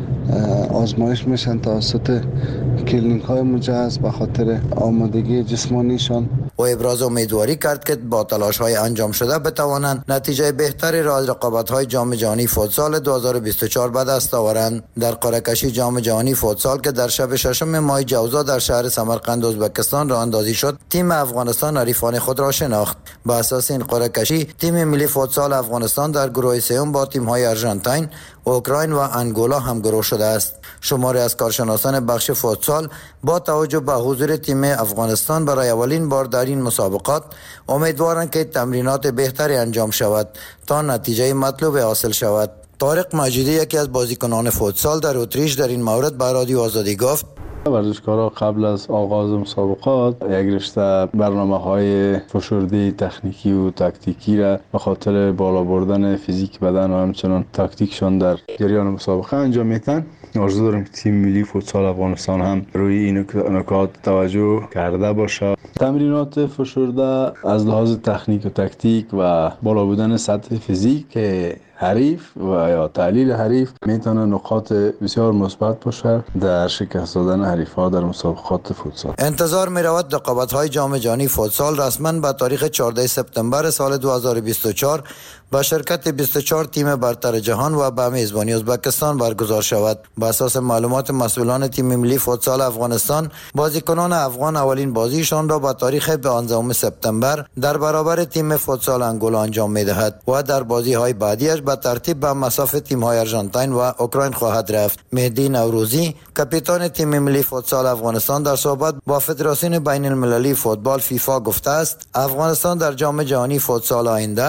آزمایش میشن توسط کلینیک های مجهز به خاطر آمادگی جسمانیشان. و ابراز امیدواری کرد که با تلاش های انجام شده بتوانند نتیجه بهتری را از رقابت های جام جهانی فوتسال 2024 به دست آورند. در قرعه کشی جام جهانی فوتسال که در شب 6 ماه جوزا در شهر سمرقند ازبکستان راه اندازی شد، تیم افغانستان حریفان خود را شناخت. بر اساس این قرعه کشی تیم ملی فوتسال افغانستان در گروه سوم با تیم های آرژانتین، اوکراین و انگولا همگروه شده است. شماری از کارشناسان بخش فوتسال با توجه به حضور تیم افغانستان برای اولین بار در این مسابقات امیدوارند که تمرینات بهتری انجام شود تا نتیجه مطلوب حاصل شود. طارق مجیدی، یکی از بازیکنان فوتسال در اتریش، در این مورد به رادیو آزادی گفت: ورزشکارا قبل از آغاز مسابقات یک رشته برنامه‌های فشرده تکنیکی و تاکتیکی را به خاطر بالا بردن فیزیک بدن و همچنان تاکتیکشان در جریان مسابقه انجام میدن. آرزو دارم که تیم ملی فوتسال افغانستان هم روی این نکات توجه کرده باشه. تمرینات فشرده از لحاظ تکنیک و تاکتیک و بالا بودن سطح فیزیک که حریف و یا تحلیل حریف میتونه نقاط بسیار مثبت باشه در شکست دادن حریف‌ها در مسابقات فوتسال. انتظار می‌رود رقابت‌های جام جهانی فوتسال رسما به تاریخ 14 سپتامبر سال 2024 با شرکت 24 تیم برتر جهان و به میزبانی ازبکستان برگزار شود. بر اساس معلومات مسئولان تیم ملی فوتسال افغانستان، بازیکنان افغان اولین بازیشان را با تاریخ 15 سپتامبر در برابر تیم فوتسال انگولا انجام می‌دهد و در بازی‌های بعدیش به ترتیب به مصاف تیم‌های آرژانتین و اوکراین خواهد رفت. مهدی نوروزی، کاپیتان تیم ملی فوتسال افغانستان، در صحبت با فدراسیون بین المللی فوتبال فیفا گفته است: افغانستان در جام جهانی فوتسال آینده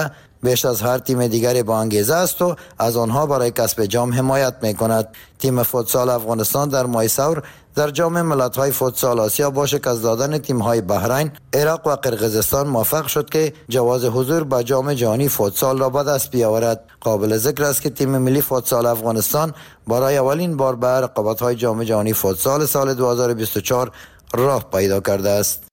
بیش از هر تیم دیگری با انگیزه است و از آنها برای کسب جام حمایت می‌کند. تیم فوتسال افغانستان در ماه سور در جام ملت‌های فوتسال آسیا با شکست دادن تیم‌های بحرین، عراق و قرقیزستان موفق شد که جواز حضور به جام جهانی فوتسال را به دست بیاورد. قابل ذکر است که تیم ملی فوتسال افغانستان برای اولین بار به رقابت‌های جام جهانی فوتسال سال 2024 راه پیدا کرده است.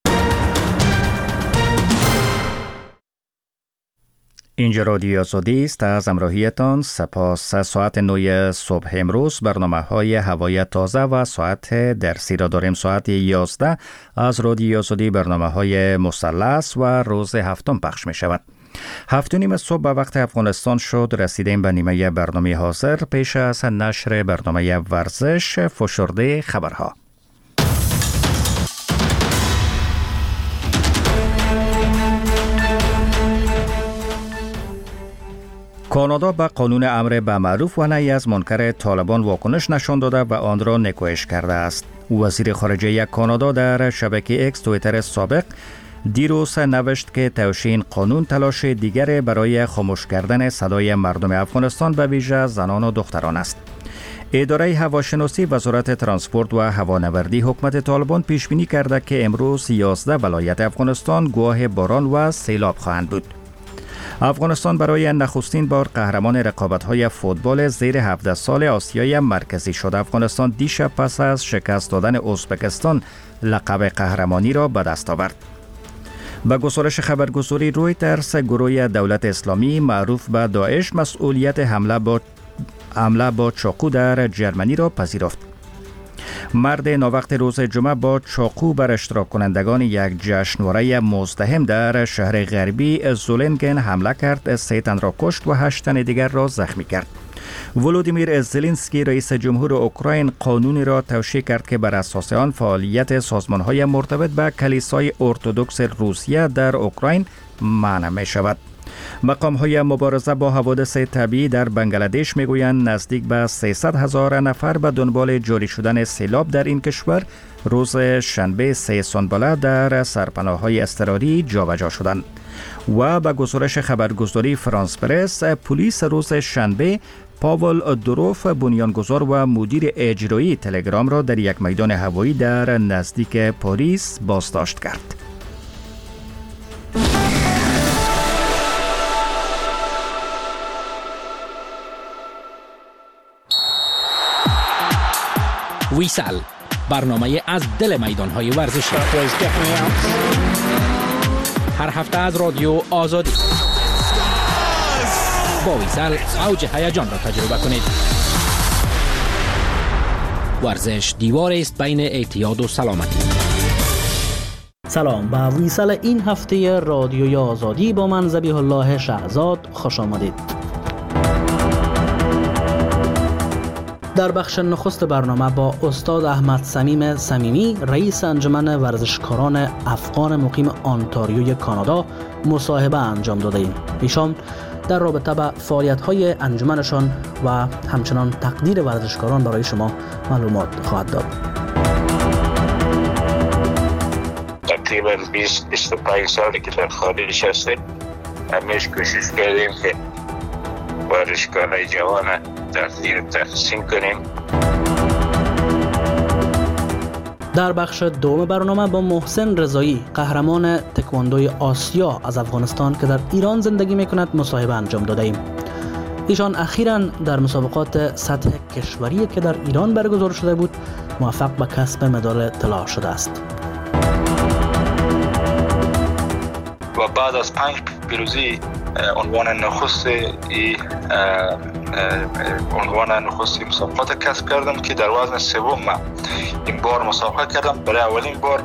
اینجا رادیو آزادی است. از همراهیتان سپاس. ساعت 9 صبح امروز برنامه‌های هوای تازه و ساعت درسی را داریم. ساعت 11 از رادیو آزادی برنامه‌های مثلث و روز هفتم پخش می شود. 7:30 صبح به وقت افغانستان شد. رسیدیم به نیمه برنامه حاضر. پیش از نشر برنامه ورزش فشرده خبرها. کانادا به قانون امر به معروف و نهی از منکر طالبان واکنش نشان داده و آن را نکوهش کرده است. وزیر خارجه کانادا در شبکه اکس توییتر سابق دیروز نوشت که توشین قانون تلاش دیگر برای خاموش کردن صدای مردم افغانستان به ویژه زنان و دختران است. اداره هواشناسی وزارت ترانسپورت و هوانوردی حکومت طالبان پیش بینی کرده که امروز 11 ولایت افغانستان گواه باران و سیلاب خواهند بود. افغانستان برای نخستین بار قهرمان رقابت‌های فوتبال زیر 17 سال آسیای مرکزی شد. افغانستان دیشب پس از شکست دادن ازبکستان لقب قهرمانی را به دست آورد. با گزارش خبرگزاری رویترز، گروه دولت اسلامی معروف به داعش مسئولیت حمله با چاقو در جرمنی را پذیرفت. مرد ناوقت روز جمعه با چاقو بر اشتراک کنندگان یک جشنواره مزدحم در شهر غربی زولنگن حمله کرد، 3 تن را کشت و 8 تن دیگر را زخمی کرد. ولودیمیر زلنسکی رئیس جمهور اوکراین قانونی را توشیح کرد که بر اساس آن فعالیت سازمان‌های مرتبط به کلیسای ارتدوکس روسیه در اوکراین منع می شود. مقام‌های مبارزه با حوادث طبیعی در بنگلادش میگویند نزدیک به 300,000 نفر به دنبال جاری شدن سیلاب در این کشور روز شنبه 3 سانباله در سرپناه‌های اضطراری جابجا شدند. و به گزارش خبرگزاری فرانس پرس، پلیس روز شنبه پاول دوروف، بنیانگذار و مدیر اجرایی تلگرام را در یک میدان هوایی در نزدیک پاریس بازداشت کرد. ویسل، برنامه از دل میدان‌های ورزشی. هر هفته از رادیو آزادی. با ویسل اوج هیجان را تجربه کنید. ورزش دیوار است بین اعتیاد و سلامتی. سلام، به ویسل این هفته رادیوی آزادی با من ذبیح الله شهزاد خوش آمدید. در بخش نخست برنامه با استاد احمد صمیم صمیمی، رئیس انجمن ورزشکاران افغان مقیم آنتاریوی کانادا، مصاحبه انجام داده ایم. ایشان در رابطه با فعالیت‌های انجمنشان و همچنان تقدیر ورزشکاران برای شما معلومات خواهد داد. تقریبا 20-25 سالی که در خارج هستیم، همیشه کوشش کردیم که ورزشکارای جوان تقدیر تحسین کنیم. در بخش دوم برنامه با محسن رضایی، قهرمان تکواندوی آسیا از افغانستان که در ایران زندگی میکند، مصاحبه انجام داده ایم. ایشان اخیراً در مسابقات سطح کشوری که در ایران برگزار شده بود موفق به کسب مدال طلا شده است. و بعد از 5 پیروزی عنوان نخست مسابقات کسب کردم که در وزن سوم این بار مسابقه کردم برای اولین بار.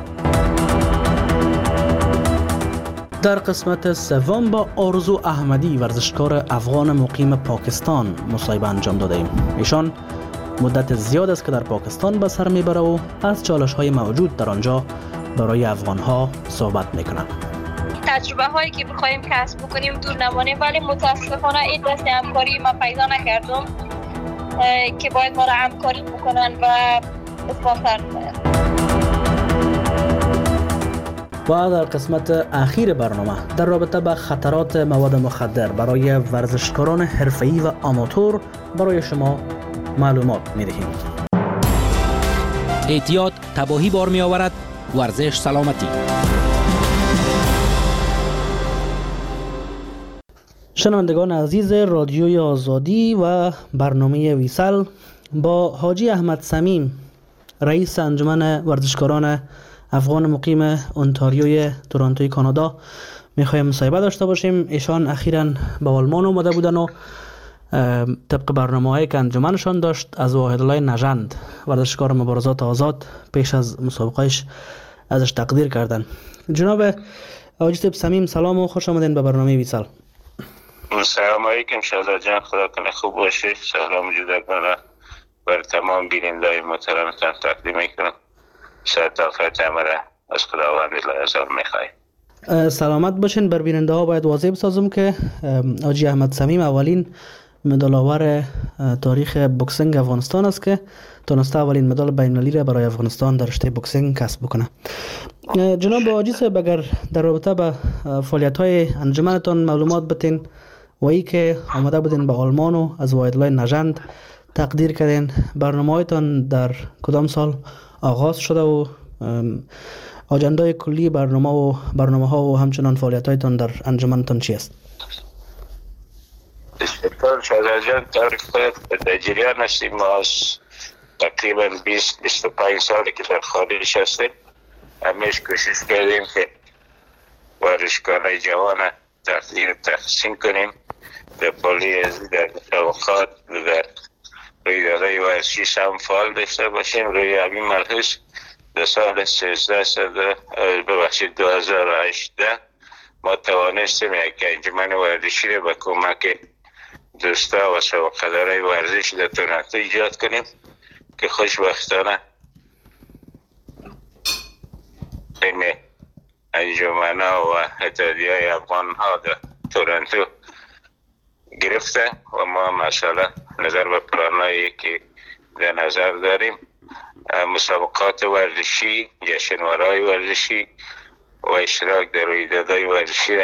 در قسمت سوم با آرزو احمدی، ورزشکار افغان مقیم پاکستان، مصاحبه انجام داده ایم. ایشان مدت زیاد است که در پاکستان به سر میبره و از چالش‌های موجود در آنجا برای افغان‌ها صحبت میکنند. تجربه هایی که بخوایم کسب بکنیم دور نمانیم، ولی متاسفانه این دست همکاری ما پیدا نکردم که باید ما را همکاری بکنن و اسپانسر کنن. و در قسمت اخیر برنامه در رابطه با خطرات مواد مخدر برای ورزشکاران حرفه‌ای و آماتور برای شما معلومات می‌دهیم. احتیاط تباهی بار می‌آورد. ورزش سلامتی. شنوندگان عزیز رادیوی آزادی و برنامه ویسل، با حاجی احمد صمیم، رئیس انجمن ورزشکاران افغان مقیم اونتاریوی تورنتوی کانادا میخوایم مصاحبه داشته باشیم. ایشان اخیراً به آلمان اومده بودن و طبق برنامه‌هایی که انجمنشان داشت از واحدالله نژند، ورزشکار مبارزات آزاد، پیش از مسابقهش ازش تقدیر کردن. جناب حاجی صمیم، سلام و خوش آمدین به برنامه ویسل. سلام علیکم شهزاد جان، خدا کنه خوب باشی. سلام جداگانه بر تمام بیننده‌های محترمتان تقدیم میکنم. سرتافت عمره از خداوند لعظم میخوایم. سلامت باشین. بر بیننده ها باید واضح بسازم که حاجی احمد صمیم اولین مدال آور تاریخ بوکسینگ افغانستان است که تونسته اولین مدال بین‌المللی را برای افغانستان در رشته بوکسینگ کسب بکنه. جناب حاجی صاحب، اگر در رابطه با فعالیت‌های انجمنتان معلومات بتین و ای که آمده بودین به آلمان و از واحدالله نژند تقدیر کردین، برنامه‌هایتان در کدام سال آغاز شده و آجندای کلی برنامه‌ها و همچنان فعالیت‌هایتان در انجمنتان چی است؟ شکر شهزاد جان، تعریف خود در جریان هستیم. ما از تقریبا 20-25 سالی که در خارج هستیم، همیشه کوشش کردیم که ورزشکارای جوان تحسین کنیم، در پالیز، در مسابقات، در رویدادهای ورزشی هم فعال داشته باشیم. روی همین ملحوظ در سال 2018 ما توانستیم یک انجمن ورزشی را به کمک دوستا و سابقه‌دارای ورزش در تورنتو ایجاد کنیم که خوشبختانه بین انجمن‌ها و اتحادیه‌های افغان‌ها در تورنتو گرفته و ما مثلا نظر به پلانایی که در نظر داریم، مسابقات ورزشی، جشنواره‌های ورزشی و اشتراک در رویدادهای ورزشی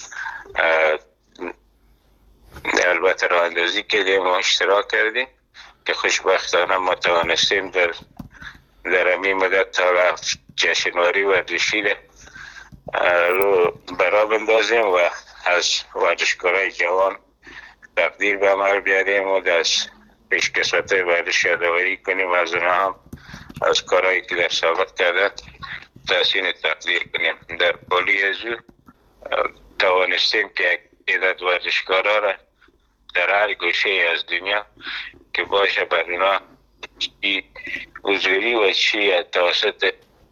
البته راه اندازی کردیم و اشتراک کردیم که خوشبختانه ما توانستیم در همین مدت تا جشنواره ورزشی رو برا بندازیم و از ورزشکارای جوان تقدیر به عمل بیاریم و در پیشکسوت ورزش یادآوری کنیم، از اونها هم از کارهایی که در سابق کردن تحسین تقدیر کنیم. در پالیزو توانستیم که عدد ورزشکارا را در هر گوشه از دنیا که باشه بر اونا چی حضوری و چی توسط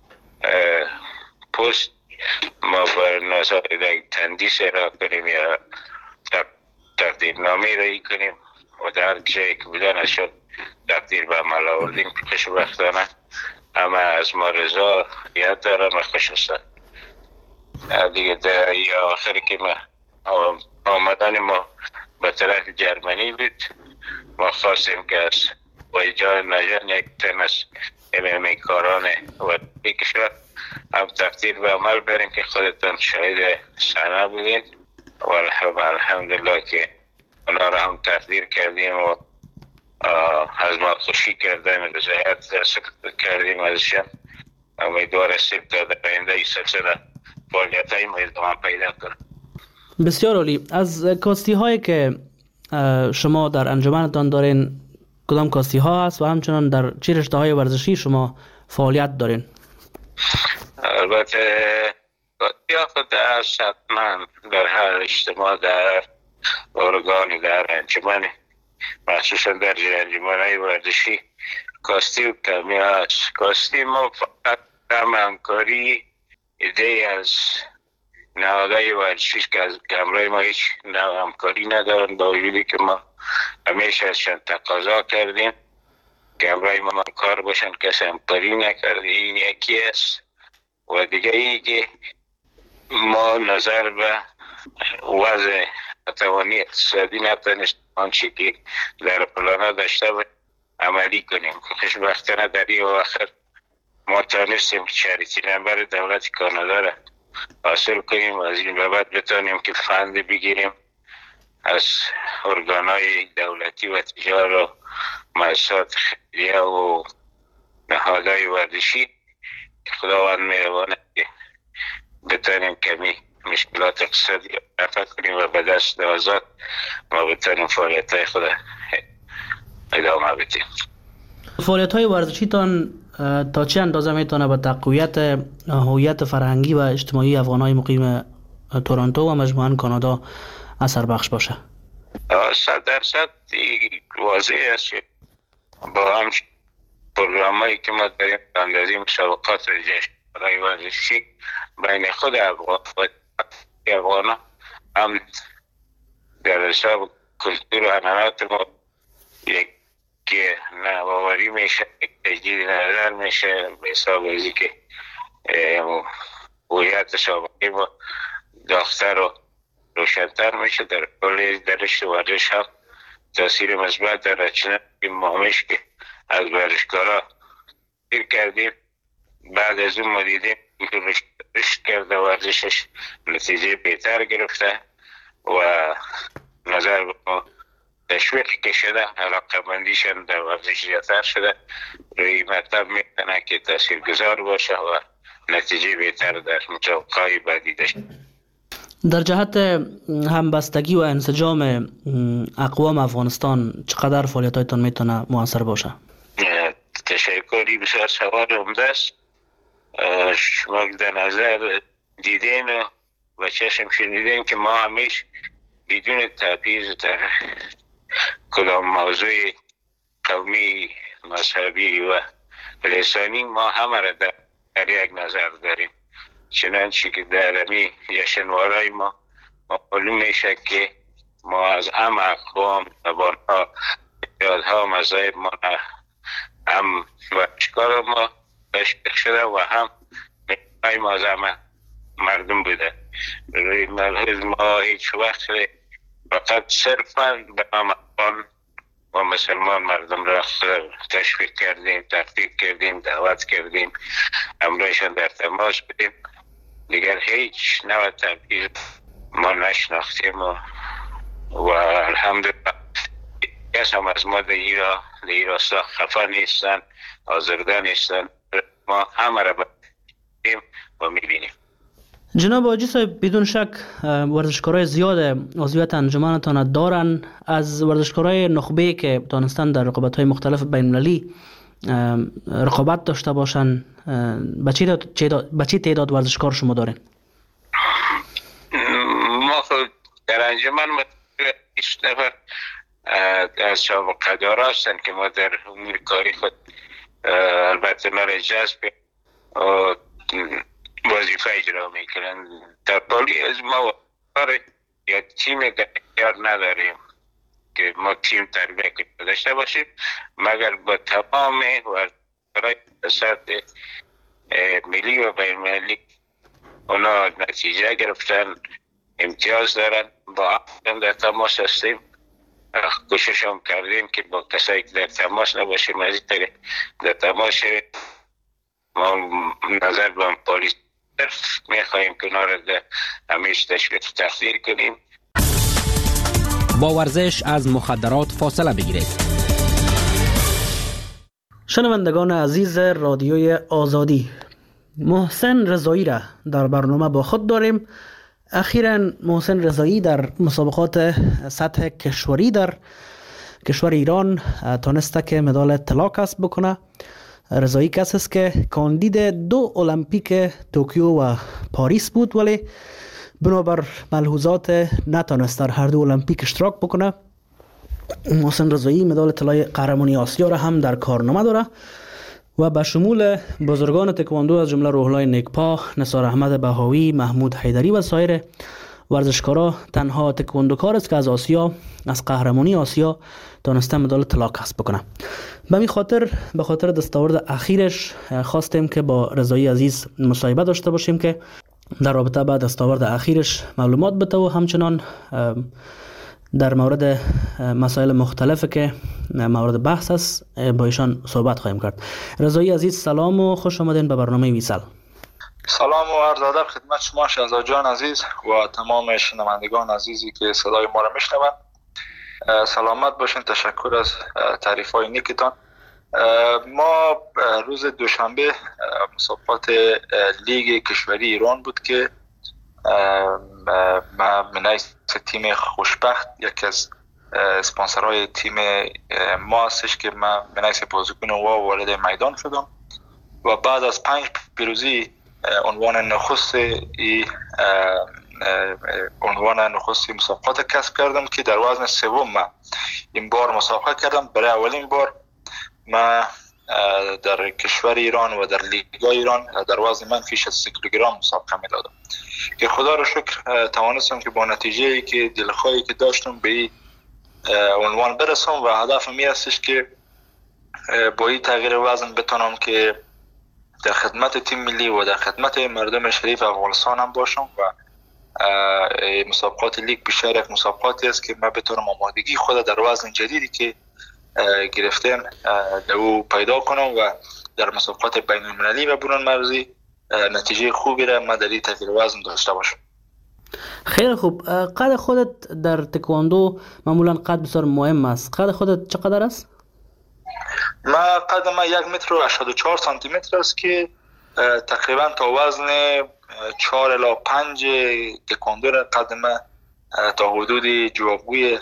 پست ما بر نظر تندیس را کنیم یا تقدیرنامه رایی کنیم و در هر جایی که بودن ازشون تقدیر به عمل آوردیم. خوشبختانه همه از ما رضا یاد دارن و خوش هستن. دیگه در آخری که ما آمدن ما به طرف جرمنی بود، ما خواستیم که از وایجای نژند یک تن از MMA کاران و کشور هم تقدیر به عمل بریم که خودتان شاهد صحنه بودین و الحمدلله که اونا را هم تقدیر کردیم و از ما خوشی کردن و رضایت حاصل کردیم ازشان. امیدوار هستیم تا در آینده این سلسله فعالیت‌های ما ادامه پیدا کنه. بسیار عالی. از کاستی هایی که شما در انجمنتان دارین کدام کاستی ها هست و همچنان در چه رشته های ورزشی شما فعالیت دارین؟ البته کاستی ها خود هست، حتما در هر اجتماع، در ارگانی، در انجمن، مخصوصا در انجمن های ورزشی کاستی و کمی هست. کاستی ما فقط هم همکاری ایده از نهادهای ورزشی که از همراه ما هیچ همکاری ندارن، با وجودی که ما همیشه ازشان تقاضا کردیم که همراه ما کار باشن، کسی همکاری نکرده. این یکی است. و دیگه ای که ما نظر به وضع توانی اقتصادی نتونست آنچه که در پلانا داشته بود عملی کنیم. خوشبختانه در این آخر ما تانستیم که چریتی نمبر دولت کانادا را حاصل کنیم، از این به بعد بتانیم که فند بگیریم از ارگانهای دولتی و تجاری و مؤسسات خیریه و نهادهای ورزشی. خداوند مهربانه که بتانیم کمی مشکلات اقتصادی رفع کنیم و به دست آزاد ما بتانیم فعالیت‌های خود ادامه بدیم. فعالیت‌های ورزشیتان تا چه اندازه میتونه به تقویت هویت فرهنگی و اجتماعی افغان‌های مقیم تورنتو و مجموعاً کانادا اثر بخش باشه؟ 100% واضح است که با هم پروگرامایی که ما داریم اندازی مسابقات برای ورزشی بین خود افغان هم در حساب کلتور و عنعنات ما یک نوآوری میشه، یک تجدید نظر میشه به حساب ازی که هویت سابقه ما داغ‌تر و روشن‌تر میشه. در کل درش ورزش هم تاثیر مثبت داره، چنانکه ما همیش که از ورزشکارا دیر کردیم، بعد از اون ما دیدیم که رشد کرده ورزشش نتیجه بهتر گرفته و نظر به ما تشویق که شده، علاقه مندیشن در ورزش زیادتر شده، روی مطلب میتونه که تاثیر گذار باشه و نتیجه بهتر در مسابقه‌های بعدی داشته. در جهت همبستگی و انسجام اقوام افغانستان چقدر فعالیت‌هایتان میتونه مؤثر باشه؟ تشکری بسیار سوال عمده است. شما در نظر دیدین و چشم شنیدین که ما همیش بدون تبعیض در کدام موضوع قومی، مذهبی و لسانی ما همه را در یک نظر داریم. چنانچه که در امی جشنواره‌های ما معلوم میشه که ما از همه اقوام، زبان‌ها، یادها، مذاهب ما هم ورزشکار ما تشویق شده و هم می‌های ما از همه مردم بوده. روی ملحوظ ما هیچ وقت فقط صرفاً به هم افغان و مسلمان مردم را تشویق کردیم، تحقیق کردیم، دعوت کردیم، همراهشان در تماس بودیم. دیگر هیچ نوع تبعیض ما نشناختیم و الحمدلله کس هم از ما در راستا خفا نیستن، آزرده نیستن. ما همه را بودیم و میبینیم. جناب حاجی صاحب، بدون شک ورزشکارای زیاد عضویت انجمنتان دارن. از ورزشکارای نخبه که دانستن در رقابت‌های مختلف بین‌المللی رقابت داشته باشن، به چه تعداد ورزشکار شما دارین؟ ما خود در انجمن 20 نفر از سابقه دارا هستند که ما در امور کاری خود البته ما جذب وظیفه اجرا میکنن. در بالی از ما یا تیم اختیار نداریم که ما تیم تربیه داشته باشیم، مگر با تمام ورزشکارای سطح ملی و بین‌المللی اونا نتیجه گرفتن، امتیاز دارن. با هم در تماس هستیم، کوشش هم کردیم که با کسایی که در تماس نباشیم از این طریق در تماس شویم. ما نظر به پلیس میخواییم که اونا را همیشه تشویق تحصیل کنیم. با ورزش از مخدرات فاصله بگیرید. شنوندگان عزیز رادیوی آزادی، محسن رضایی را در برنامه با خود داریم. اخیراً محسن رضایی در مسابقات سطح کشوری در کشور ایران تانسته که مدال طلا کسب بکنه. رضایی کسی است که کاندید 2 المپیک توکیو و پاریس بود، ولی بنابر ملحوظات نتانست در هر 2 المپیک اشتراک بکنه. محسن رضایی مدال طلای قهرمانی آسیا را هم در کارنامه داره و به شمول بزرگان تکواندو از جمله روح‌الله نیکپا، نثار احمد بهاوی، محمود حیدری و سایر ورزشکارا تنها تکواندوکار است که از آسیا، از قهرمانی آسیا تونسته مدال طلا کسب بکنه. به خاطر دستاورد اخیرش خواستیم که با رضایی عزیز مصاحبه داشته باشیم که در رابطه با دستاورد اخیرش معلومات بده و همچنان در مورد مسائل مختلفی که مورد بحث است با ایشان صحبت خواهیم کرد. رضایی عزیز سلام و خوش آمدین به برنامه ویسل. سلام و عرض ادب خدمت شما شهزاد جان عزیز و تمام شنوندگان عزیزی که صدای ما را میشنوند. سلامت باشین. تشکر از تعریف های نیکتان. ما روز دوشنبه مسابقات لیگ کشوری ایران بود که من تیم خوشبخت، یکی از اسپانسرهای تیم ما هستش که من منیس بازیکن و وارد میدان شدم و بعد از 5 پیروزی عنوان نخست مسابقات کسب کردم که در وزن سوم من این بار مسابقه کردم. برای اولین بار من در کشور ایران و در لیگای ایران در وزن منفی 60 کیلوگرم مسابقه می‌دادم که خدا رو شکر توانستم که با نتیجه‌ای که دلخواهی که داشتم به این عنوان برسم و هدفم این هستش که با این تغییر وزن بتونم که در خدمت تیم ملی و در خدمت مردم شریف افغانستان هم باشم و مسابقات لیگ بیشتر یک مسابقاتی است که من بتونم آمادگی خود در وزن جدیدی که گرفتم او پیدا کنم و در مسابقات بین المللی و برون مرزی نتیجه خوبی را من در این تغییر وزن داشته باشم. خیلی خوب. قد خودت در تکواندو معمولا قد بسیار مهم است. قد خودت چقدر است؟ من قد من 1 متر و 84 سانتی متر است که تقریبا تا وزن 4 الی 5 تکواندو را قد من تا حدود جوابگوی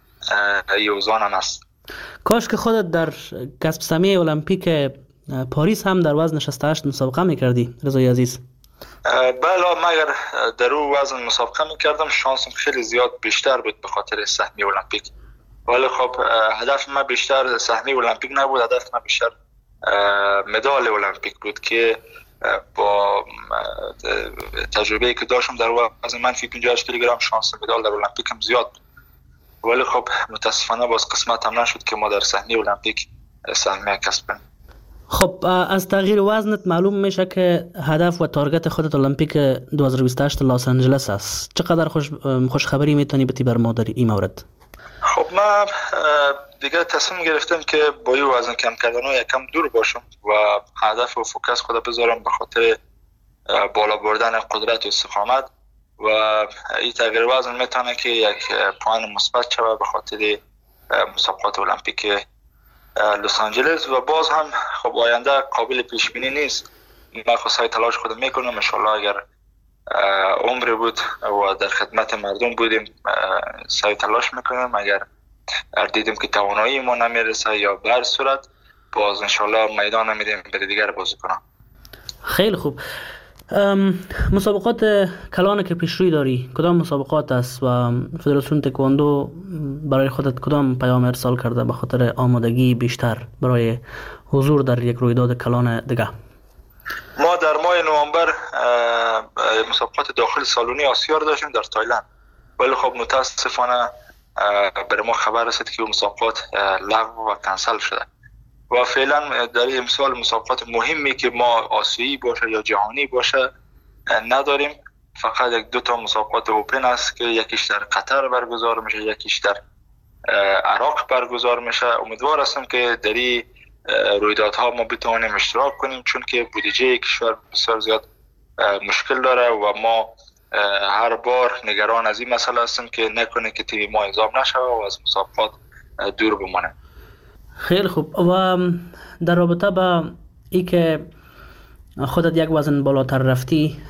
یوزانم است. کاش که خودت در کسب سهمیه المپیک پاریس هم در وزن 68 مسابقه میکردی رضای عزیز. بله، من اگر در اون وزن مسابقه میکردم شانسم خیلی زیاد بیشتر بود به خاطر سهمیه المپیک. ولی خب هدف من بیشتر سهمیه المپیک نبود، هدف من بیشتر مدال المپیک بود که با تجربه‌ای که داشتم در وزن منفی 58 کیلوگرم شانس مدال در المپیک هم زیاد بود. ولی خب متاسفانه باز قسمت هم نشد که ما در سهمیه المپیک سهمیه کسب کنیم. خب از تغییر وزنت معلوم میشه که هدف و تارگت خودت المپیک 2028 لس آنجلس است. چقدر خوش خبری میتونی بتی بر ما در این مورد؟ خب من دیگه تصمیم گرفتم که با این وزن کم کردن و یکم دور باشم و هدف و فوکس خود بذارم به خاطر بالا بردن قدرت و استقامت و این تغییر وزن میتونه که یک پوان مثبت شوه به خاطر مسابقات المپیک لس آنجلس و باز هم خب آینده قابل پیش بینی نیست. من خواستای تلاش خودم میکنم، ان شاء الله اگر عمر بود و در خدمت مردم بودیم سعی تلاش میکنیم، اگر دیدیم که توانایی ما نمیرسه یا به هر صورت باز ان شاء الله میدان نمیدیم برای دیگر بازی کنم. خیلی خوب. مسابقات کلان که پیش روی داری کدام مسابقات است و فدراسیون تکواندو برای خودت کدام پیام ارسال کرده به خاطر آمادگی بیشتر برای حضور در یک رویداد کلان دیگه؟ ما در ماه نوامبر مسابقات داخل سالونی آسیا را داشتیم در تایلند، ولی خب متاسفانه برای ما خبر رسید که مسابقات لغو و کنسل شده و فعلا در این امسال مسابقات مهمی که ما آسیایی باشه یا جهانی باشه نداریم. فقط 1-2 تا مسابقات اوپن است که یکیش در قطر برگزار میشه، یکیش در عراق برگزار میشه. امیدوار هستم که در این رویدادها ما بتوانیم اشتراک کنیم، چون که بودجه کشور بسیار زیاد مشکل داره و ما هر بار نگران از این مسئله هستیم که نکنه که تیم ما انضام نشه و از مسابقات دور بمانه. خیلی خوب. و در رابطه با ای که خودت یک وزن بالاتر رفتی،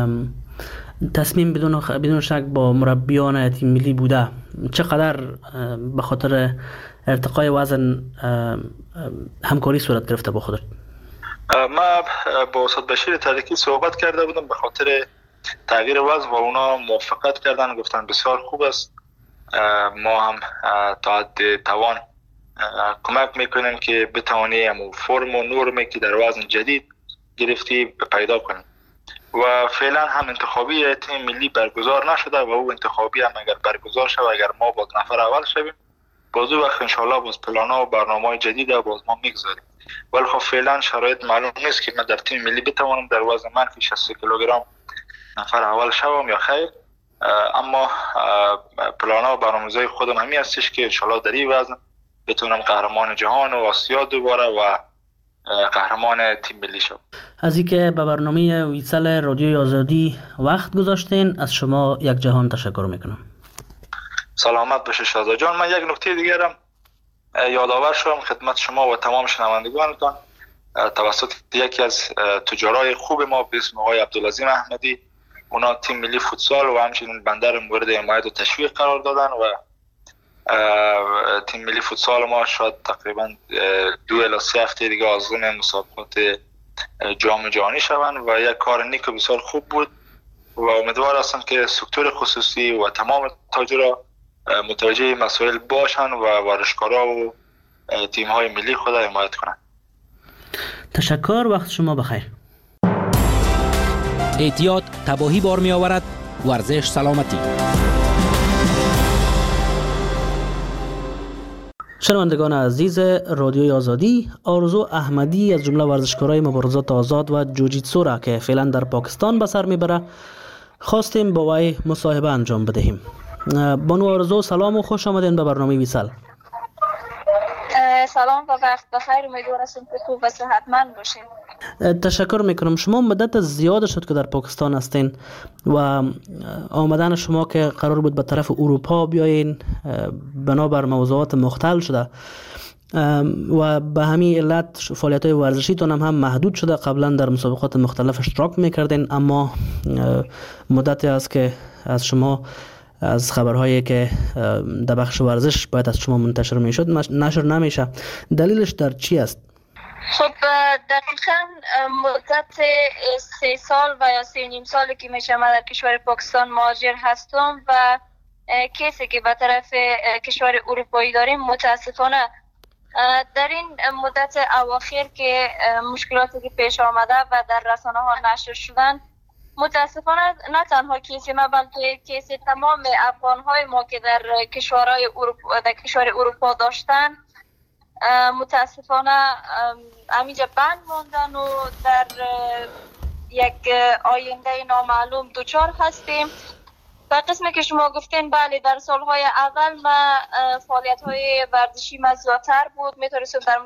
تصمیم بدون شک با مربیان تیم ملی بوده، چقدر به خاطر ارتقای وزن همکاری صورت گرفته با خودت؟ من با استاد بشیر تاریکی صحبت کرده بودم به خاطر تغییر وزن و اونا موافقت کردن، گفتن بسیار خوب است، ما هم تا حد توان کمک میکنیم که بتوانیم فرم و نرمی که در وزن جدید گرفتی پیدا کنیم. و فعلا هم انتخابی تیم ملی برگزار نشده و او انتخابی هم اگر برگزار شد و اگر ما باز نفر اول شویم باز او وقت انشاءالله باز پلانا و برنامه‌های جدید باز ما میگذاریم. ولی خب فعلا شرایط معلوم نیست که من در تیم ملی بتوانم در وزن منفی 60 کیلوگرم نفر اول شوم یا خیر، اما پلانا و برنامه‌های خودم همین هستش که انشاءالله در این وزن بتونم قهرمان جهان و آسیا دوباره و قهرمان تیم ملی شد. از اینکه به برنامه ویسال رادیوی آزادی وقت گذاشتین، از شما یک جهان تشکر میکنم. سلامت باشه شازده جان. من یک نکته دیگرم یادآور شدم خدمت شما و تمام شنوندگانتان توسط یکی از تجارای خوب ما به اسم آقای عبدالعظیم احمدی. اونا تیم ملی فوتسال و همچنین بنده مورد حمایت و تشویق قرار دادن و تیم ملی فوتسال ما شاید تقریبا 2 الی 3 هفته دیگه آغاز مسابقات جام جهانی شوند و یک کار نیک و بسیار خوب بود و امیدوار هستم که سکتور خصوصی و تمام تاجرها متوجه مسائل باشن و ورزشکارا و تیم‌های ملی خود حمایت کنند. تشکر، وقت شما بخیر. احتیاط تباهی بار می آورد، ورزش سلامتی. شنوندگان عزیز رادیوی آزادی، آرزو احمدی از جمله ورزشکارای مبارزات آزاد و جوجیتسو را که فعلا در پاکستان به سر میبره خواستیم با وی مصاحبه انجام بدهیم. بانو آرزو، سلام و خوش آمدین به برنامه ویسال. سلام و وقت بخیر، امیدوار هستم که خوب و صحتمند باشین. تشکر میکنم. شما مدت زیاد شد که در پاکستان هستین و آمدن شما که قرار بود به طرف اروپا بیاین بنابر موضوعات مختل شده و به همین علت فعالیت‌های ورزشیتون هم محدود شده. قبلا در مسابقات مختلف اشتراک میکردین، اما مدتی است که از شما از خبرهایی که در بخش ورزش باید از شما منتشر میشد نشر نمیشه. دلیلش در چی است؟ خب دقیقاً مدت 3 سال و یا 3.5 سالی که میشه من در کشور پاکستان مهاجر هستم و کسی که به طرف کشور اروپایی داریم متاسفانه در این مدت اواخر که مشکلاتی که پیش آمده و در رسانه ها نشر شدن، متاسفانه نه تنها کیس ما بلکه کیس تمام افغان‌های ما که در کشور اروپا داشتن متاسفانه همینجا بند ماندن و در یک آینده نامعلوم دوچار هستیم. و قسمی که شما گفتین، بله در سالهای اول ما فعالیت‌های ورزشی ما زیادتر بود، میتونستم در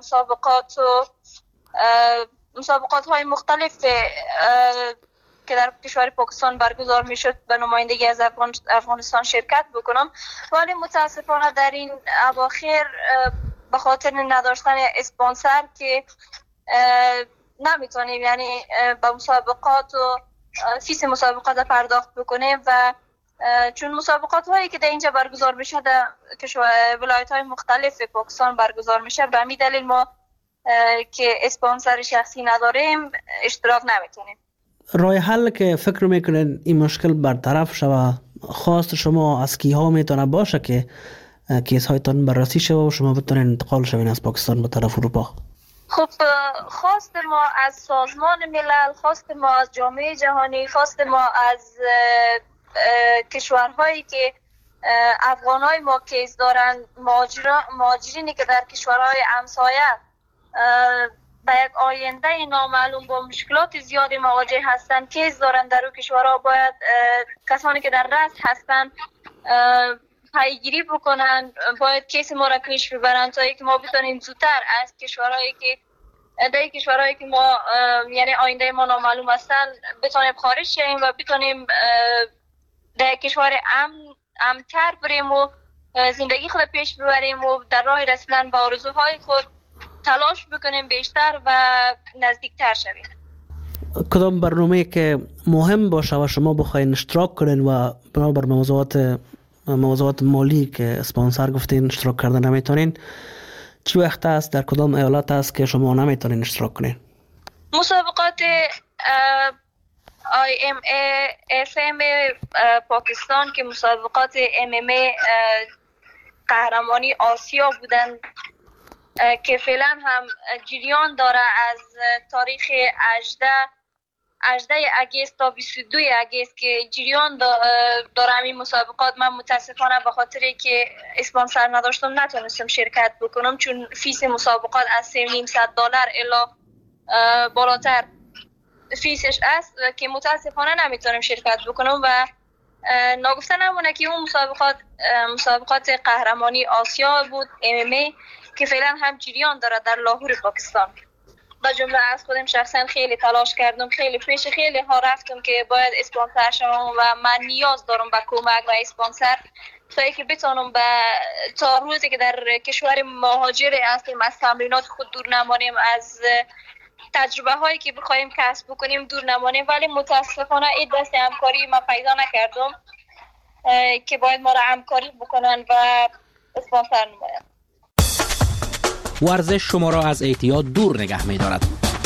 مسابقات های مختلف که در کشور پاکستان برگزار میشد به نمایندگی از افغانستان شرکت بکنم، ولی متاسفانه در این اواخر به خاطر نداشتن اسپانسر که نمیتونیم یعنی به مسابقات و فیس مسابقات پرداخت بکنیم و چون مسابقات هایی که در اینجا برگزار میشه در ولایت های مختلف پاکستان برگزار میشه، به همین دلیل ما که اسپانسر شخصی نداریم اشتراک نمیتونیم. راه حل که فکر میکنید این مشکل برطرف شوه، خواست شما از کیها میتونه باشه که کیس هایتان بررسی شوه و شما بتونین انتقال شوین از پاکستان به طرف اروپا؟ خب خواست ما از سازمان ملل، خواست ما از جامعه جهانی، خواست ما از کشورهایی که افغانای ما کیس دارن، مهاجرینی که در کشورهای همسایه به یک آینده نامعلوم با مشکلات زیادی مواجه هستن، کیس دارن در اون کشورها، باید کسانی که در رأس هستن پیگیری بکنن، باید کیس ما را پیش ببرن تا اینکه ما بتونیم زودتر از کشورهایی که ما یعنی آینده ما نامعلوم هستن بتونیم خارج شیم و بتونیم در کشور امن‌تر بریم و زندگی خود پیش ببریم و در راه رسیدن به آرزوهای خود تلاش بکنیم بیشتر و نزدیکتر شویم. کدام برنامه‌ای که مهم باشه و شما بخواین اشتراک کنین و بنابر موضوعات مالی که اسپانسر گفتین اشتراک کردن نمیتونین، چی وقت است، در کدام ایالت است که شما نمیتونین اشتراک کنین؟ مسابقات IMA FM پاکستان که مسابقات MMA قهرمانی آسیا بودن که فعلا هم جریان داره از تاریخ 18 اگست تا 22 اگست که جریان داره این مسابقات. من متاسفانه به خاطر که اسپانسر نداشتم نتونستم شرکت بکنم، چون فیس مسابقات از $3,500 الی بالاتر فیسش است که متاسفانه نمیتونم شرکت بکنم و ناگفته نمونه که اون مسابقات قهرمانی آسیا بود MMA که فعلا هم جریان داره در لاهور پاکستان. به جمله از خودم شخصا خیلی تلاش کردم، خیلی پیش خیلی ها رفتم که باید اسپانسر شوم و من نیاز دارم به کمک و اسپانسر تا اینکه بتونم تا روزی که در کشور مهاجر هستیم از تمرینات خود دور نمانیم، از تجربه هایی که بخوایم کسب بکنیم دور نمانیم. ولی متاسفانه این دست همکاری ما پیدا نکردم که باید ما را همکاری بکنن و اسپانسر نماین. ورزش شما را از اعتیاد دور نگه می دارد.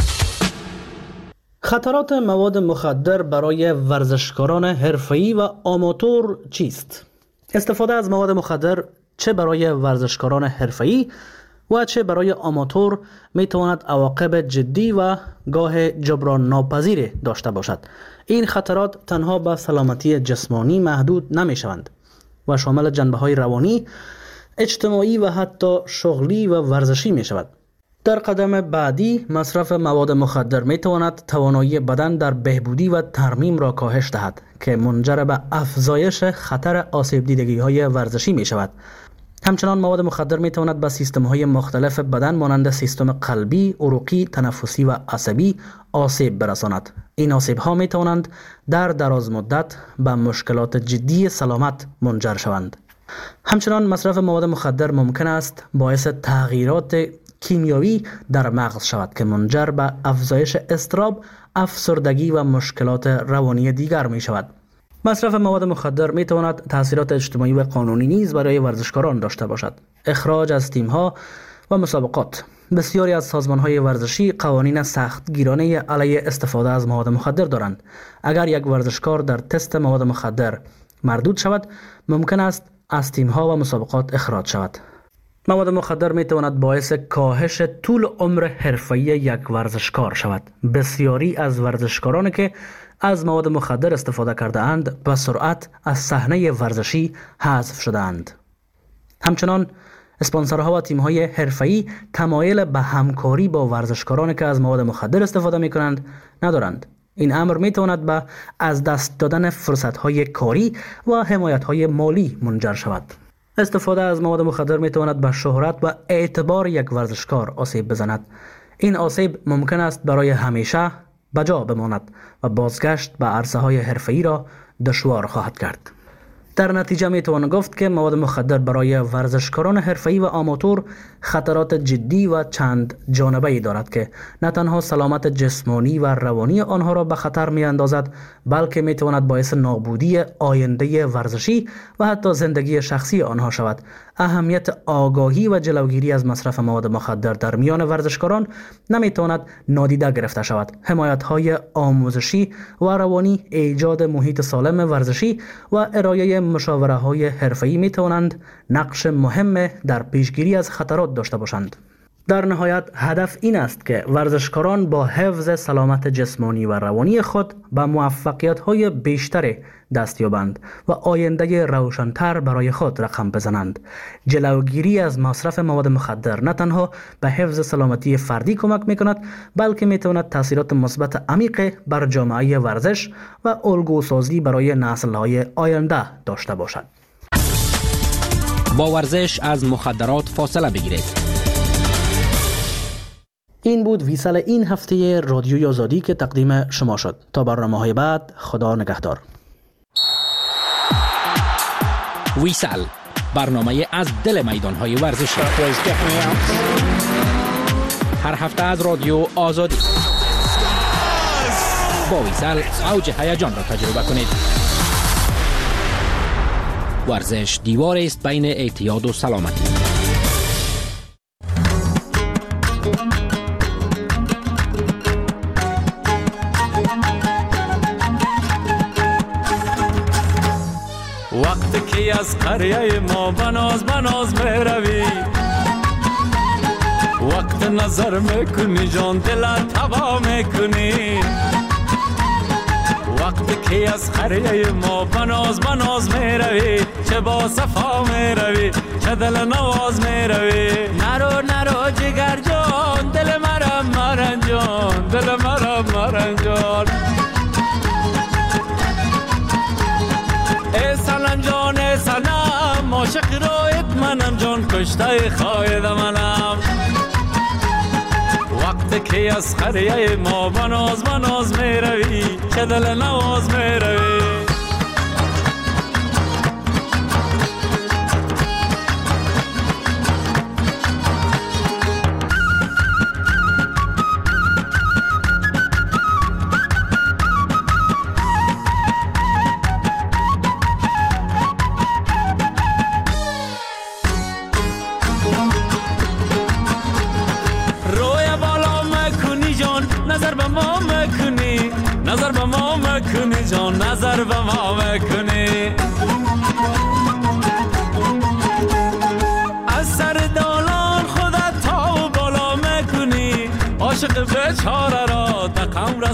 خطرات مواد مخدر برای ورزشکاران حرفه‌ای و آماتور چیست؟ استفاده از مواد مخدر چه برای ورزشکاران حرفه‌ای و چه برای آماتور می تواند عواقب جدی و گاه جبران ناپذیری داشته باشد. این خطرات تنها به سلامتی جسمانی محدود نمی شوند و شامل جنبه‌های روانی، اجتماعی و حتی شغلی و ورزشی می شود. در قدم بعدی مصرف مواد مخدر می تواند توانایی بدن در بهبودی و ترمیم را کاهش دهد که منجر به افزایش خطر آسیب دیدگی های ورزشی می شود. همچنان مواد مخدر می تواند به سیستم های مختلف بدن مانند سیستم قلبی، عروقی، تنفسی و عصبی آسیب برساند. این آسیب ها می توانند در دراز مدت به مشکلات جدی سلامت منجر شوند. همچنان مصرف مواد مخدر ممکن است باعث تغییرات کیمیایی در مغز شود که منجر به افزایش اضطراب، افسردگی و مشکلات روانی دیگر می شود. مصرف مواد مخدر می تواند تاثیرات اجتماعی و قانونی نیز برای ورزشکاران داشته باشد. اخراج از تیم‌ها و مسابقات. بسیاری از سازمان‌های ورزشی قوانین سختگیرانه علیه استفاده از مواد مخدر دارند. اگر یک ورزشکار در تست مواد مخدر مردود شود، ممکن است از تیم‌ها و مسابقات اخراج شود. مواد مخدر می تواند باعث کاهش طول عمر حرفه‌ای یک ورزشکار شود. بسیاری از ورزشکارانی که از مواد مخدر استفاده کرده اند به سرعت از صحنه ورزشی حذف شده اند. همچنان اسپانسرها و تیم‌های حرفه‌ای تمایل به همکاری با ورزشکارانی که از مواد مخدر استفاده می‌کنند ندارند. این امر می‌تواند به از دست دادن فرصت‌های کاری و حمایت‌های مالی منجر شود. استفاده از مواد مخدر می‌تواند به شهرت و اعتبار یک ورزشکار آسیب بزند. این آسیب ممکن است برای همیشه بجا بماند و بازگشت به عرصه‌های حرفه‌ای را دشوار خواهد کرد. در نتیجه میتوان گفت که مواد مخدر برای ورزشکاران حرفه‌ای و آماتور خطرات جدی و چند جانبه‌ای دارد که نه تنها سلامت جسمانی و روانی آنها را به خطر می‌اندازد، بلکه میتواند باعث نابودی آینده ورزشی و حتی زندگی شخصی آنها شود. اهمیت آگاهی و جلوگیری از مصرف مواد مخدر در میان ورزشکاران نمیتواند نادیده گرفته شود. حمایت‌های آموزشی و روانی، ایجاد محیط سالم ورزشی و ارائه مشاوره‌های حرفه‌ای میتوانند نقش مهم در پیشگیری از خطرات داشته باشند. در نهایت هدف این است که ورزشکاران با حفظ سلامت جسمانی و روانی خود به موفقیت‌های بیشتر دست یابند و آینده روشن‌تر برای خود رقم بزنند. جلوگیری از مصرف مواد مخدر نه تنها به حفظ سلامتی فردی کمک می‌کند، بلکه می‌تواند تاثیرات مثبت عمیق بر جامعه ورزش و الگوسازی برای نسل‌های آینده داشته باشد. با ورزش از مخدرات فاصله بگیرید. این بود ویسال این هفته رادیوی آزادی که تقدیم شما شد. تا برنامه‌های بعد، خدا نگهدار. ویسال، برنامه از دل میدان‌های ورزشی. هر هفته از رادیو آزادی. با ویسال اوج هیجان را تجربه کنید. ورزش دیواری است بین اعتیاد و سلامتی. وقتی که از قریه ما بناز میروی، وقت نظر میکنی جان دلت تبا میکنی، وقتی که از قریه ما بناز میروی، چه با صفا میروی چه دل نواز میروی. نرو جگر جان دل مرم مرنجان، دل مرم مرنجان. ای سلام جان ای سلام، عاشق رایت منم جان، کشته خواهد منم. وقتی کی از خریه ما بناز می روی چه دل نواز می روی. نظر به ما مکنی جان، نظر به ما مکنی. از سر دالان خودت تا بالا مکنی، عاشق بیچاره را دقم